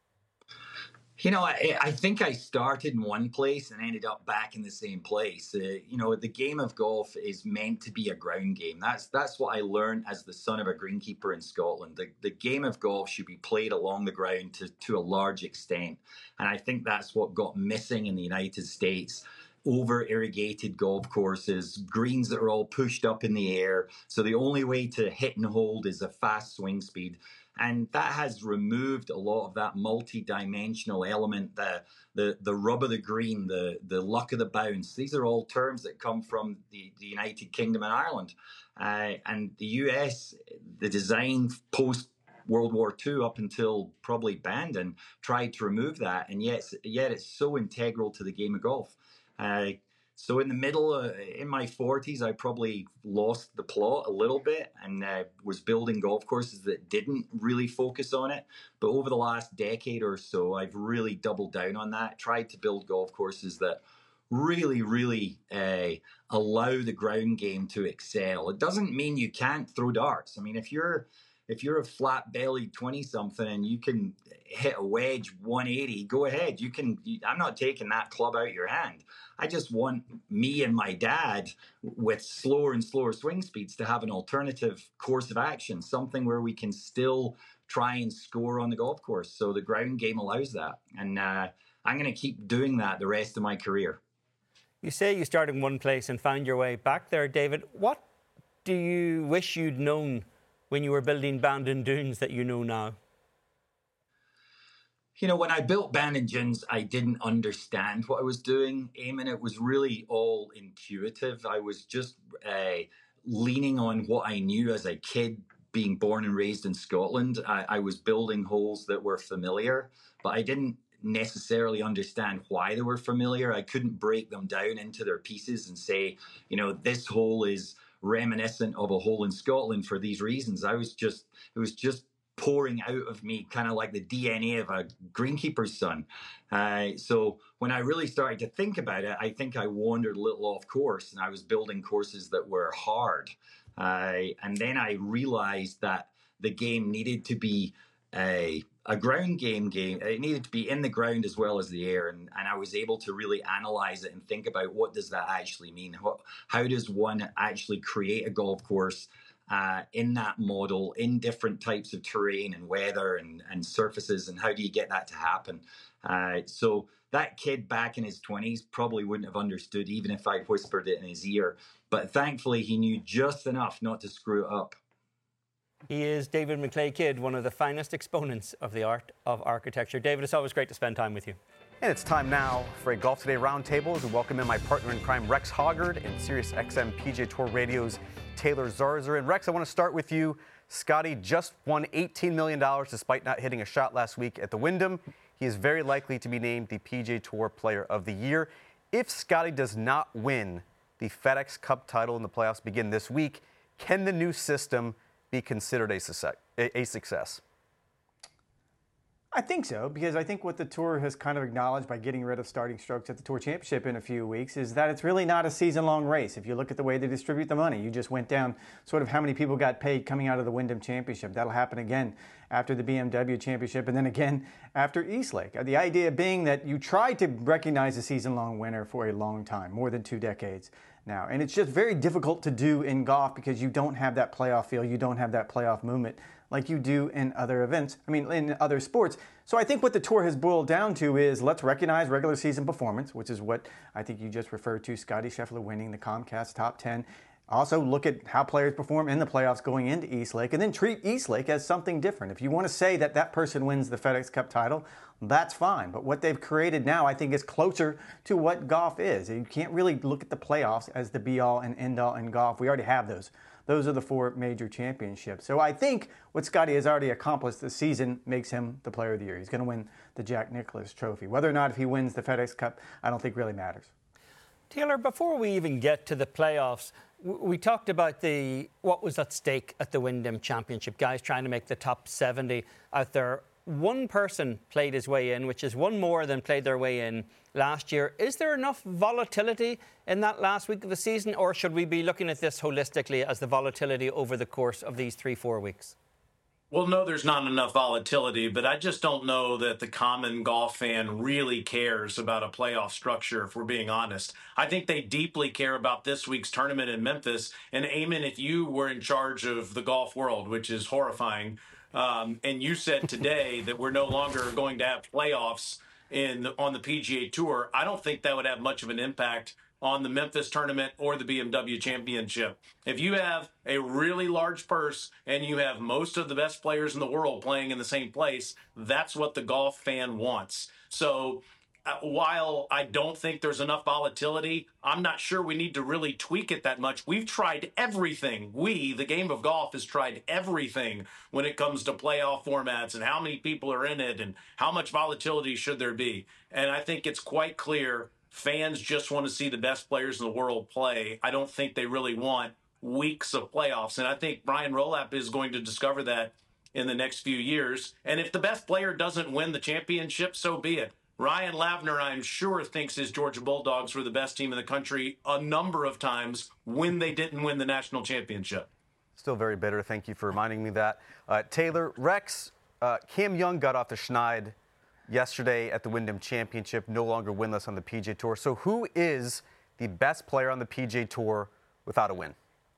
You know, I think I started in one place and ended up back in the same place. You know, the game of golf is meant to be a ground game. That's what I learned as the son of a greenkeeper in Scotland. The game of golf should be played along the ground to a large extent. And I think that's what got missing in the United States. Over-irrigated golf courses, greens that are all pushed up in the air. So the only way to hit and hold is a fast swing speed. And that has removed a lot of that multi-dimensional element, the rub of the green, the luck of the bounce. These are all terms that come from the United Kingdom and Ireland. And the US, the design post World War II up until probably Bandon tried to remove that. And yet it's so integral to the game of golf. So in the middle, in my 40s, I probably lost the plot a little bit and was building golf courses that didn't really focus on it. But over the last decade or so, I've really doubled down on that, tried to build golf courses that really, really allow the ground game to excel. It doesn't mean you can't throw darts. I mean, if you're a flat-bellied 20-something and you can hit a wedge 180, go ahead. I'm not taking that club out of your hand. I just want me and my dad with slower and slower swing speeds to have an alternative course of action, something where we can still try and score on the golf course. So the ground game allows that. And I'm going to keep doing that the rest of my career. You say you started in one place and found your way back there, David. What do you wish you'd known when you were building Bandon Dunes that you know now? You know, when I built Bandon Dunes, I didn't understand what I was doing, Eamon. It was really all intuitive. I was just leaning on what I knew as a kid, being born and raised in Scotland. I was building holes that were familiar, but I didn't necessarily understand why they were familiar. I couldn't break them down into their pieces and say, you know, this hole is reminiscent of a hole in Scotland for these reasons. It was just pouring out of me, kind of like the DNA of a greenkeeper's son. So when I really started to think about it, I think I wandered a little off course and I was building courses that were hard. And then I realized that the game needed to be a ground game. It needed to be in the ground as well as the air. And I was able to really analyze it and think about what does that actually mean? How does one actually create a golf course in that model, in different types of terrain and weather and surfaces, and how do you get that to happen? So that kid back in his 20s probably wouldn't have understood even if I whispered it in his ear. But thankfully, he knew just enough not to screw it up. He is David McLay-Kidd, one of the finest exponents of the art of architecture. David, it's always great to spend time with you. And it's time now for a Golf Today Roundtable as we welcome in my partner in crime, Rex Hoggard, and SiriusXM PGA Tour Radio's Taylor Zarzour. And Rex, I want to start with you. Scotty just won $18 million despite not hitting a shot last week at the Wyndham. He is very likely to be named the PGA Tour Player of the Year. If Scotty does not win the FedEx Cup title and the playoffs begin this week, can the new system be considered a success? I think so, because I think what the Tour has kind of acknowledged by getting rid of starting strokes at the Tour Championship in a few weeks is that it's really not a season-long race. If you look at the way they distribute the money, you just went down sort of how many people got paid coming out of the Wyndham Championship. That'll happen again after the BMW Championship and then again after Eastlake. The idea being that you tried to recognize a season-long winner for a long time, more than 2 decades now. And it's just very difficult to do in golf because you don't have that playoff feel, you don't have that playoff movement like you do in other events, in other sports. So I think what the Tour has boiled down to is let's recognize regular season performance, which is what I think you just referred to, Scotty Scheffler winning the Comcast Top 10. Also look at how players perform in the playoffs going into Eastlake, and then treat Eastlake as something different. If you want to say that that person wins the FedEx Cup title, that's fine. But what they've created now, I think, is closer to what golf is. You can't really look at the playoffs as the be-all and end-all in golf. We already have those. Those are the 4 major championships. So I think what Scotty has already accomplished this season makes him the Player of the Year. He's going to win the Jack Nicklaus Trophy. Whether or not if he wins the FedEx Cup, I don't think really matters. Taylor, before we even get to the playoffs, we talked about what was at stake at the Wyndham Championship, guys trying to make the top 70 out there. One person played his way in, which is one more than played their way in last year. Is there enough volatility in that last week of the season, or should we be looking at this holistically as the volatility over the course of these 3-4 weeks? Well, no, there's not enough volatility, but I just don't know that the common golf fan really cares about a playoff structure, if we're being honest. I think they deeply care about this week's tournament in Memphis. And Eamon, if you were in charge of the golf world, which is horrifying, and you said today that we're no longer going to have playoffs on the PGA Tour, I don't think that would have much of an impact on the Memphis tournament or the BMW Championship. If you have a really large purse and you have most of the best players in the world playing in the same place, that's what the golf fan wants. So while I don't think there's enough volatility, I'm not sure we need to really tweak it that much. We've tried everything. The game of golf, has tried everything when it comes to playoff formats and how many people are in it and how much volatility should there be. And I think it's quite clear fans just want to see the best players in the world play. I don't think they really want weeks of playoffs. And I think Brian Rolapp is going to discover that in the next few years. And if the best player doesn't win the championship, so be it. Ryan Lavner, I'm sure, thinks his Georgia Bulldogs were the best team in the country a number of times when they didn't win the national championship. Still very bitter. Thank you for reminding me that. Taylor, Rex, Cam Young got off the schneid yesterday at the Wyndham Championship, no longer winless on the PGA Tour. So who is the best player on the PGA Tour without a win?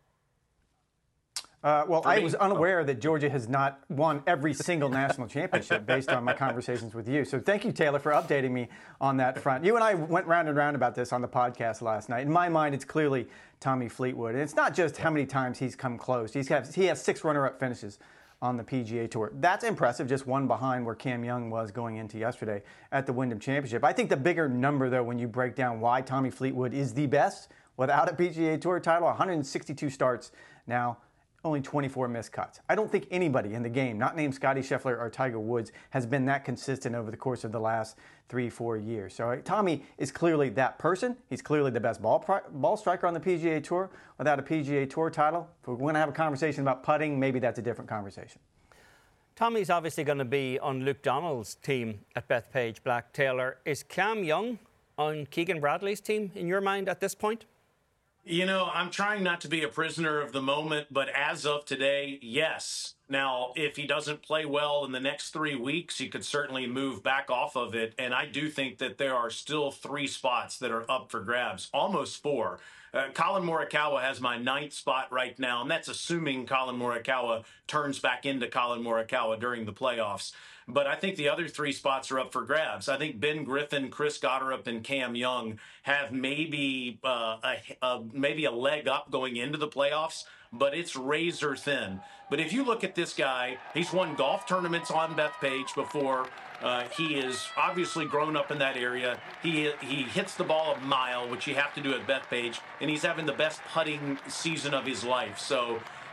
Well, I was unaware that Georgia has not won every single national championship based on my conversations with you. So thank you, Taylor, for updating me on that front. You and I went round and round about this on the podcast last night. In my mind, it's clearly Tommy Fleetwood. And it's not just how many times he's come close. He has 6 runner-up finishes on the PGA Tour. That's impressive, just one behind where Cam Young was going into yesterday at the Wyndham Championship. I think the bigger number, though, when you break down why Tommy Fleetwood is the best without a PGA Tour title, 162 starts now, only 24 missed cuts. I don't think anybody in the game, not named Scotty Scheffler or Tiger Woods, has been that consistent over the course of the last 3-4 years. So Tommy is clearly that person. He's clearly the best ball striker on the PGA Tour without a PGA Tour title. If we're going to have a conversation about putting, maybe that's a different conversation. Tommy's obviously going to be on Luke Donald's team at Bethpage Black. Taylor, is Cam Young on Keegan Bradley's team in your mind at this point? You know, I'm trying not to be a prisoner of the moment, but as of today, yes. Now, if he doesn't play well in the next 3 weeks, he could certainly move back off of it. And I do think that there are still 3 spots that are up for grabs, almost 4. Colin Morikawa has my 9th spot right now, and that's assuming Colin Morikawa turns back into Colin Morikawa during the playoffs. But I think the other 3 spots are up for grabs. I think Ben Griffin, Chris Gotterup, and Cam Young have maybe a leg up going into the playoffs, but it's razor thin. But if you look at this guy, he's won golf tournaments on Bethpage before. He is obviously grown up in that area. He hits the ball a mile, which you have to do at Bethpage, and he's having the best putting season of his life. So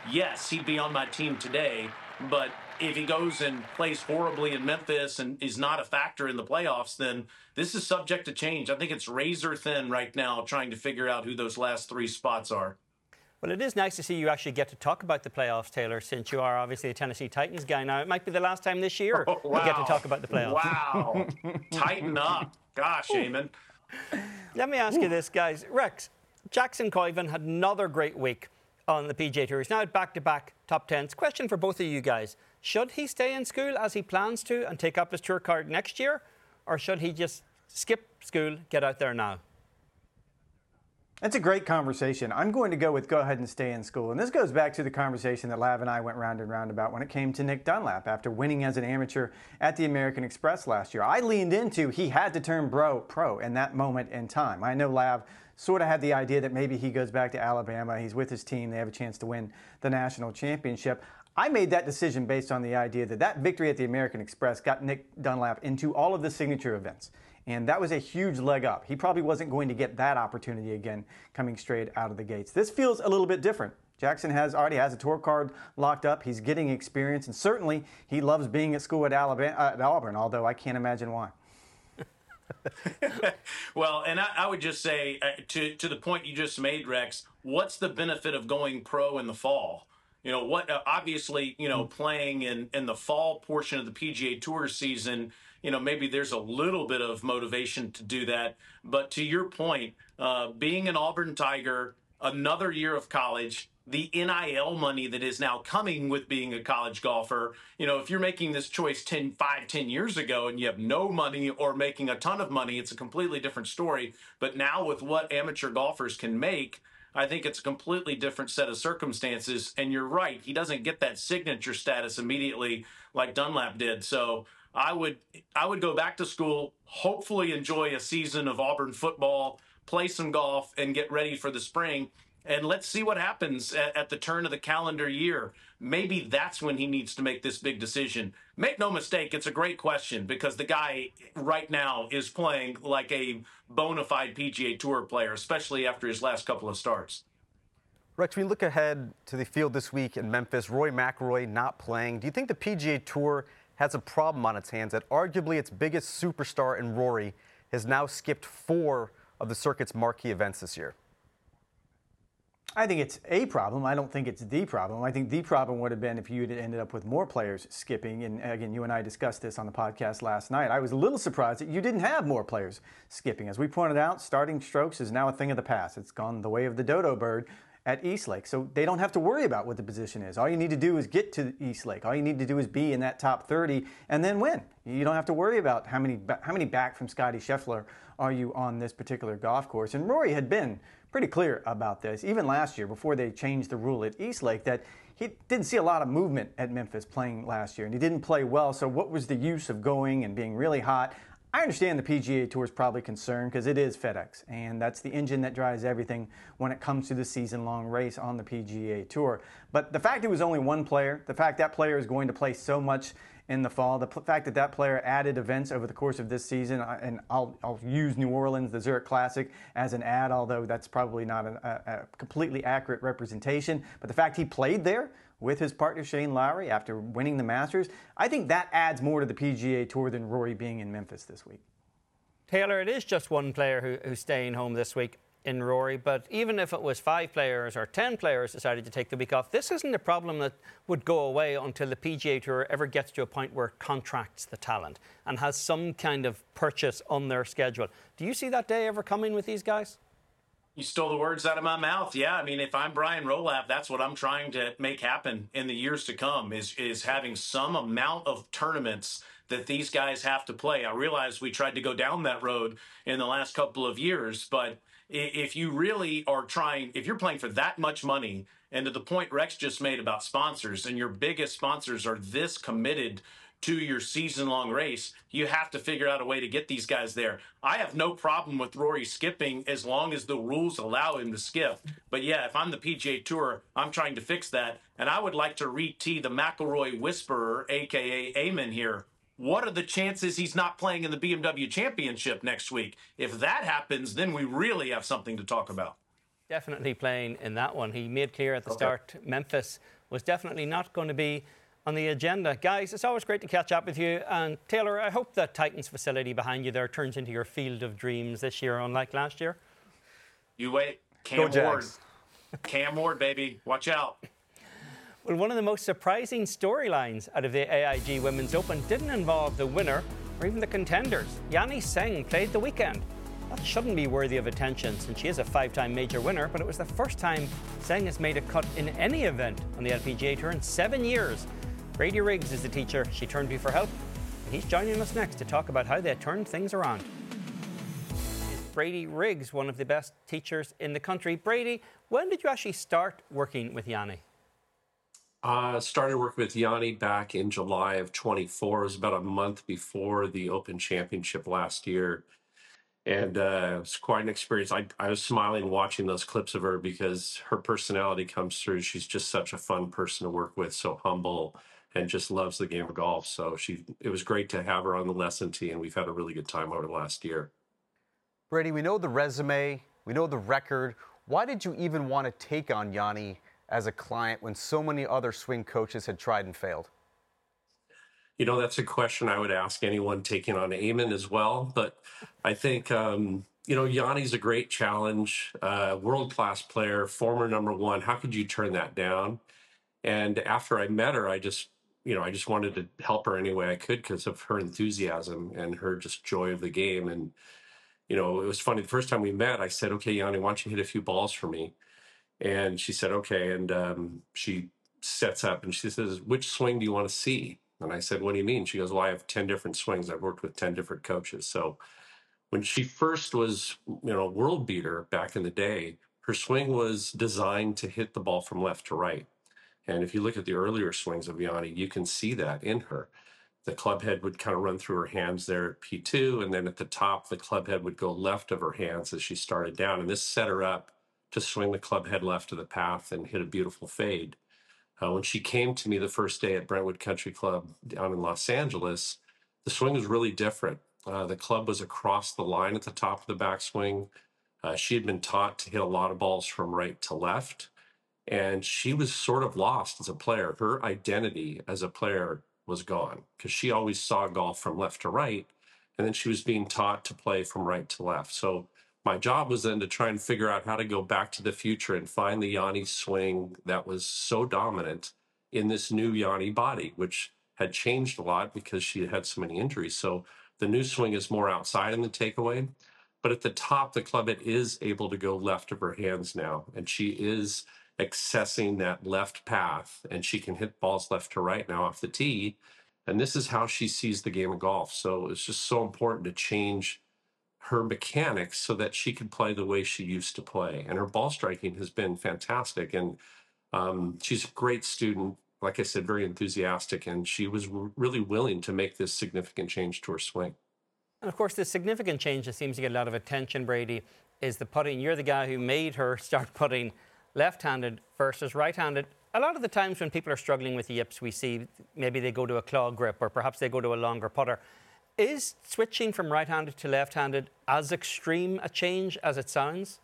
yes, he'd be on my team today, but if he goes and plays horribly in Memphis and is not a factor in the playoffs, then this is subject to change. I think it's razor thin right now trying to figure out who those last 3 spots are. Well, it is nice to see you actually get to talk about the playoffs, Taylor, since you are obviously a Tennessee Titans guy now. It might be the last time this year you get to talk about the playoffs. Wow. Tighten up. Gosh, Eamon. Let me ask you this, guys. Rex, Jackson Koivu had another great week on the PGA Tour. He's now at back-to-back top 10s. Question for both of you guys. Should he stay in school as he plans to and take up his tour card next year? Or should he just skip school, get out there now? That's a great conversation. I'm going to go ahead and stay in school. And this goes back to the conversation that Lav and I went round and round about when it came to Nick Dunlap after winning as an amateur at the American Express last year. I leaned into he had to turn pro in that moment in time. I know Lav sort of had the idea that maybe he goes back to Alabama. He's with his team. They have a chance to win the national championship. I made that decision based on the idea that that victory at the American Express got Nick Dunlap into all of the signature events. And that was a huge leg up. He probably wasn't going to get that opportunity again coming straight out of the gates. This feels a little bit different. Jackson already has a tour card locked up. He's getting experience, and certainly he loves being at school at Auburn, although I can't imagine why. Well, and I would just say, to the point you just made, Rex, what's the benefit of going pro in the fall? You know, what obviously, you know, playing in the fall portion of the PGA Tour season, you know, maybe there's a little bit of motivation to do that. But to your point, being an Auburn Tiger, another year of college, the NIL money that is now coming with being a college golfer, you know, if you're making this choice 10 years ago and you have no money or making a ton of money, it's a completely different story. But now with what amateur golfers can make, I think it's a completely different set of circumstances. And you're right, he doesn't get that signature status immediately like Dunlap did. So I would go back to school, hopefully enjoy a season of Auburn football, play some golf, and get ready for the spring. And let's see what happens at the turn of the calendar year. Maybe that's when he needs to make this big decision. Make no mistake, it's a great question because the guy right now is playing like a bona fide PGA Tour player, especially after his last couple of starts. Rex, when you look ahead to the field this week in Memphis, Rory McIlroy not playing, do you think the PGA Tour has a problem on its hands that arguably its biggest superstar in Rory has now skipped 4 of the circuit's marquee events this year? I think it's a problem. I don't think it's the problem. I think the problem would have been if you had ended up with more players skipping. And again, you and I discussed this on the podcast last night. I was a little surprised that you didn't have more players skipping. As we pointed out, starting strokes is now a thing of the past. It's gone the way of the dodo bird at Eastlake. So they don't have to worry about what the position is. All you need to do is get to Eastlake. All you need to do is be in that top 30 and then win. You don't have to worry about how many back from Scotty Scheffler are you on this particular golf course. And Rory had been pretty clear about this, even last year before they changed the rule at Eastlake, that he didn't see a lot of movement at Memphis playing last year, and he didn't play well. So what was the use of going and being really hot? I understand the PGA Tour is probably concerned because it is FedEx, and that's the engine that drives everything when it comes to the season-long race on the PGA Tour. But the fact it was only one player, the fact that player is going to play so much in the fall, the fact that that player added events over the course of this season, and I'll use New Orleans, the Zurich Classic, as an ad, although that's probably not a completely accurate representation. But the fact he played there with his partner Shane Lowry after winning the Masters, I think that adds more to the PGA Tour than Rory being in Memphis this week. Taylor, it is just one player who's staying home this week in Rory, but even if it was 5 players or 10 players decided to take the week off, this isn't a problem that would go away until the PGA Tour ever gets to a point where it contracts the talent and has some kind of purchase on their schedule. Do you see that day ever coming with these guys? You stole the words out of my mouth. Yeah, I mean, if I'm Brian Rolapp, that's what I'm trying to make happen in the years to come is having some amount of tournaments that these guys have to play. I realize we tried to go down that road in the last couple of years, but if you really are trying, if you're playing for that much money, and to the point Rex just made about sponsors, and your biggest sponsors are this committed to your season-long race, you have to figure out a way to get these guys there. I have no problem with Rory skipping as long as the rules allow him to skip. But yeah, if I'm the PGA Tour, I'm trying to fix that. And I would like to re-tee the McIlroy whisperer, a.k.a. Eamon here. What are the chances he's not playing in the BMW Championship next week? If that happens, then we really have something to talk about. Definitely playing in that one. He made clear at the start Memphis was definitely not going to be on the agenda. Guys, it's always great to catch up with you. And Taylor, I hope the Titans facility behind you there turns into your field of dreams this year, unlike last year. You wait. Cam Ward. Cam Ward, baby. Watch out. Well, one of the most surprising storylines out of the AIG Women's Open didn't involve the winner or even the contenders. Yani Tseng played the weekend. That shouldn't be worthy of attention since she is a 5-time major winner, but it was the first time Tseng has made a cut in any event on the LPGA Tour in 7 years. Brady Riggs is the teacher she turned to for help, and he's joining us next to talk about how they turned things around. Is Brady Riggs one of the best teachers in the country? Brady, when did you actually start working with Yani? Started working with Yani back in July of 24. It was about a month before the Open Championship last year. And it was quite an experience. I was smiling watching those clips of her because her personality comes through. She's just such a fun person to work with, so humble, and just loves the game of golf. So it was great to have her on the lesson tee, and we've had a really good time over the last year. Brady, we know the resume, we know the record. Why did you even want to take on Yani as a client when so many other swing coaches had tried and failed? You know, that's a question I would ask anyone taking on Eamon as well. But I think, Yani's a great challenge, world-class player, former #1. How could you turn that down? And after I met her, I just wanted to help her any way I could because of her enthusiasm and her just joy of the game. And, it was funny. The first time we met, I said, okay, Yani, why don't you hit a few balls for me? And she said, okay. And she sets up and she says, which swing do you want to see? And I said, what do you mean? She goes, well, I have 10 different swings. I've worked with 10 different coaches. So when she first was, world beater back in the day, her swing was designed to hit the ball from left to right. And if you look at the earlier swings of Yani, you can see that in her. The club head would kind of run through her hands there at P2. And then at the top, the club head would go left of her hands as she started down. And this set her up to swing the club head left of the path and hit a beautiful fade. When she came to me the first day at Brentwood Country Club down in Los Angeles, the swing was really different. The club was across the line at the top of the backswing. She had been taught to hit a lot of balls from right to left, and she was sort of lost as a player. Her identity as a player was gone because she always saw golf from left to right, and then she was being taught to play from right to left. So my job was then to try and figure out how to go back to the future and find the Yani swing that was so dominant in this new Yani body, which had changed a lot because she had so many injuries. So the new swing is more outside in the takeaway. But at the top, the club head is able to go left of her hands now. And she is accessing that left path. And she can hit balls left to right now off the tee. And this is how she sees the game of golf. So it's just so important to change her mechanics so that she could play the way she used to play. And her ball striking has been fantastic. And she's a great student, like I said, very enthusiastic. And she was really willing to make this significant change to her swing. And of course, the significant change that seems to get a lot of attention, Brady, is the putting. You're the guy who made her start putting left-handed versus right-handed. A lot of the times when people are struggling with yips, we see maybe they go to a claw grip or perhaps they go to a longer putter. Is switching from right-handed to left-handed as extreme a change as it sounds?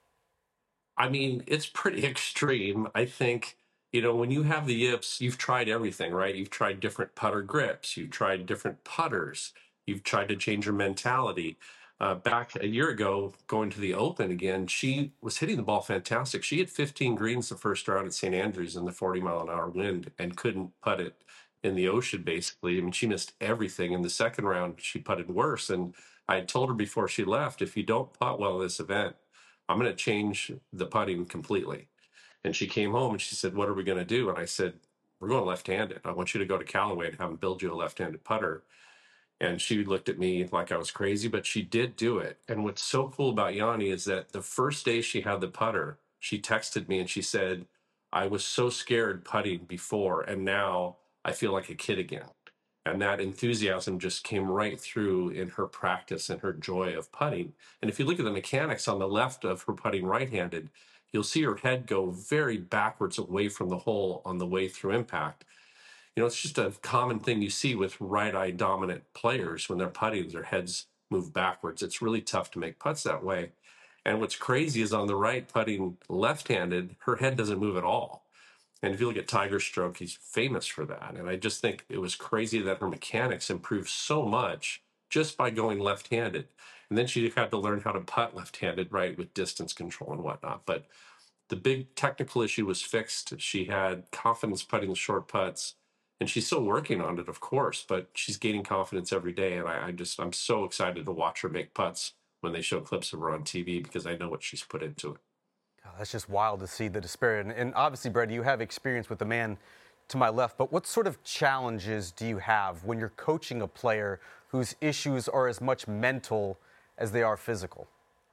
I mean, it's pretty extreme. I think, when you have the yips, you've tried everything, right? You've tried different putter grips. You've tried different putters. You've tried to change your mentality. Back a year ago, going to the Open again, she was hitting the ball fantastic. She hit 15 greens the first round at St. Andrews in the 40-mile-an-hour wind and couldn't putt it in the ocean, basically. I mean, she missed everything. In the second round, she putted worse. And I had told her before she left, if you don't putt well in this event, I'm going to change the putting completely. And she came home and she said, what are we going to do? And I said, we're going left-handed. I want you to go to Callaway and have them build you a left-handed putter. And she looked at me like I was crazy, but she did do it. And what's so cool about Yani is that the first day she had the putter, she texted me and she said, I was so scared putting before, and now I feel like a kid again. And that enthusiasm just came right through in her practice and her joy of putting. And if you look at the mechanics on the left of her putting right-handed, you'll see her head go very backwards away from the hole on the way through impact. It's just a common thing you see with right-eye dominant players when they're putting, their heads move backwards. It's really tough to make putts that way. And what's crazy is on the right, putting left-handed, her head doesn't move at all. And if you look at Tiger Stroke, he's famous for that. And I just think it was crazy that her mechanics improved so much just by going left-handed. And then she had to learn how to putt left-handed, right, with distance control and whatnot. But the big technical issue was fixed. She had confidence putting the short putts, and she's still working on it, of course, but she's gaining confidence every day. And I'm so excited to watch her make putts when they show clips of her on TV, because I know what she's put into it. God, that's just wild to see the disparity. And obviously, Brady, you have experience with the man to my left, but what sort of challenges do you have when you're coaching a player whose issues are as much mental as they are physical?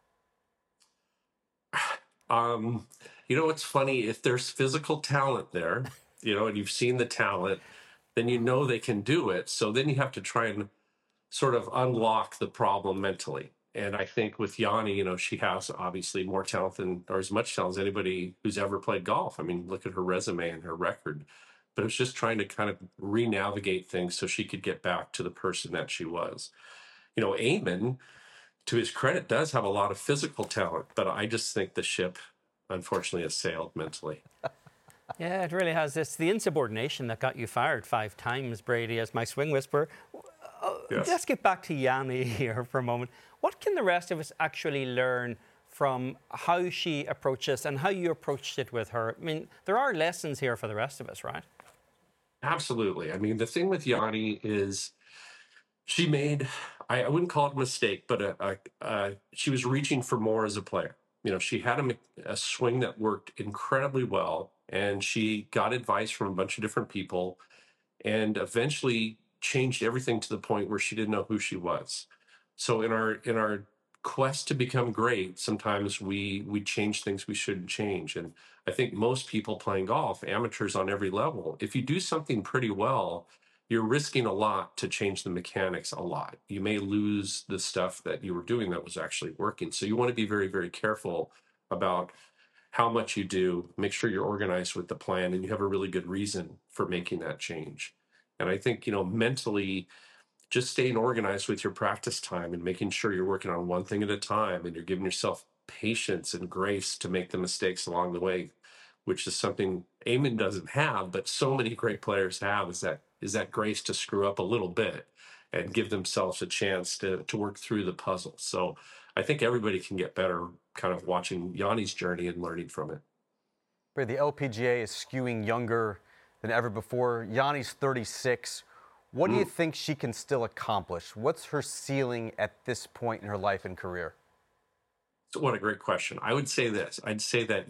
You know, what's funny, if there's physical talent there, you know, and you've seen the talent, then you know they can do it. So then you have to try and sort of unlock the problem mentally. And I think with Yanni, you know, she has obviously more talent than, or as much talent as anybody who's ever played golf. I mean, look at her resume and her record. But it was just trying to kind of re-navigate things so she could get back to the person that she was. You know, Eamon, to his credit, does have a lot of physical talent, but I just think the ship, unfortunately, has sailed mentally. Yeah, it really has. It's the insubordination that got you fired 5 times, Brady, as my swing whisperer. Yes. Let's get back to Yanni here for a moment. What can the rest of us actually learn from how she approached this and how you approached it with her? I mean, there are lessons here for the rest of us, right? Absolutely. I mean, the thing with Yanni is she made, I wouldn't call it a mistake, but she was reaching for more as a player. You know, she had a swing that worked incredibly well, and she got advice from a bunch of different people and eventually changed everything to the point where she didn't know who she was. So in our quest to become great, sometimes we change things we shouldn't change. And I think most people playing golf, amateurs on every level, if you do something pretty well, you're risking a lot to change the mechanics a lot. You may lose the stuff that you were doing that was actually working. So you want to be very, very careful about how much you do. Make sure you're organized with the plan and you have a really good reason for making that change. And I think, you know, mentally, just staying organized with your practice time and making sure you're working on one thing at a time and you're giving yourself patience and grace to make the mistakes along the way, which is something Eamon doesn't have, but so many great players have, is that grace to screw up a little bit and give themselves a chance to work through the puzzle. So I think everybody can get better kind of watching Yanni's journey and learning from it. The LPGA is skewing younger than ever before. Yanni's 36. What do you think she can still accomplish? What's her ceiling at this point in her life and career? So what a great question. I would say this. I'd say that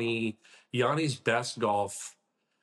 Yanni's best golf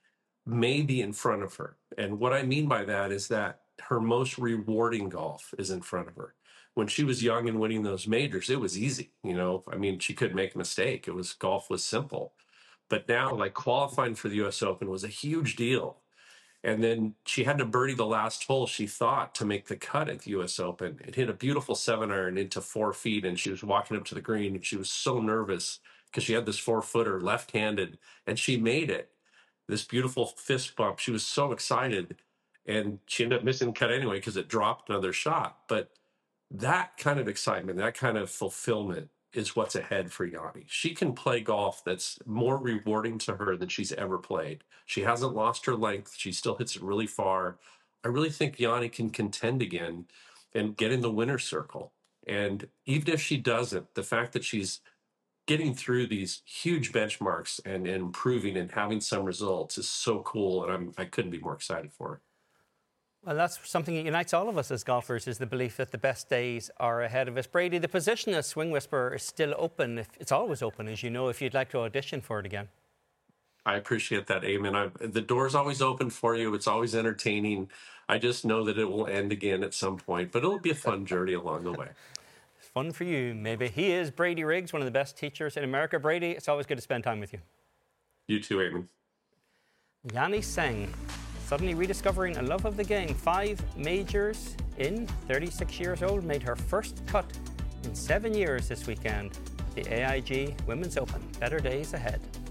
may be in front of her. And what I mean by that is that her most rewarding golf is in front of her. When she was young and winning those majors, it was easy. You know, I mean, she couldn't make a mistake. Golf was simple. But now, like, qualifying for the U.S. Open was a huge deal. And then she had to birdie the last hole, she thought, to make the cut at the U.S. Open. It hit a beautiful 7-iron into 4 feet, and she was walking up to the green, and she was so nervous because she had this 4-footer left-handed, and she made it. This beautiful fist bump. She was so excited, and she ended up missing the cut anyway because it dropped another shot. But that kind of excitement, that kind of fulfillment is what's ahead for Yanni. She can play golf that's more rewarding to her than she's ever played. She hasn't lost her length. She still hits it really far. I really think Yanni can contend again and get in the winner's circle. And even if she doesn't, the fact that she's getting through these huge benchmarks and improving and having some results is so cool. And I couldn't be more excited for her. Well, that's something that unites all of us as golfers, is the belief that the best days are ahead of us. Brady, the position as Swing Whisperer is still open. It's always open, as you know, if you'd like to audition for it again. I appreciate that, Eamon. The door's always open for you. It's always entertaining. I just know that it will end again at some point, but it'll be a fun journey along the way. Fun for you, maybe. He is Brady Riggs, one of the best teachers in America. Brady, it's always good to spend time with you. You too, Eamon. Yanni Tseng, suddenly rediscovering a love of the game. 5 majors in, 36 years old, made her first cut in 7 years this weekend. The AIG Women's Open. Better days ahead.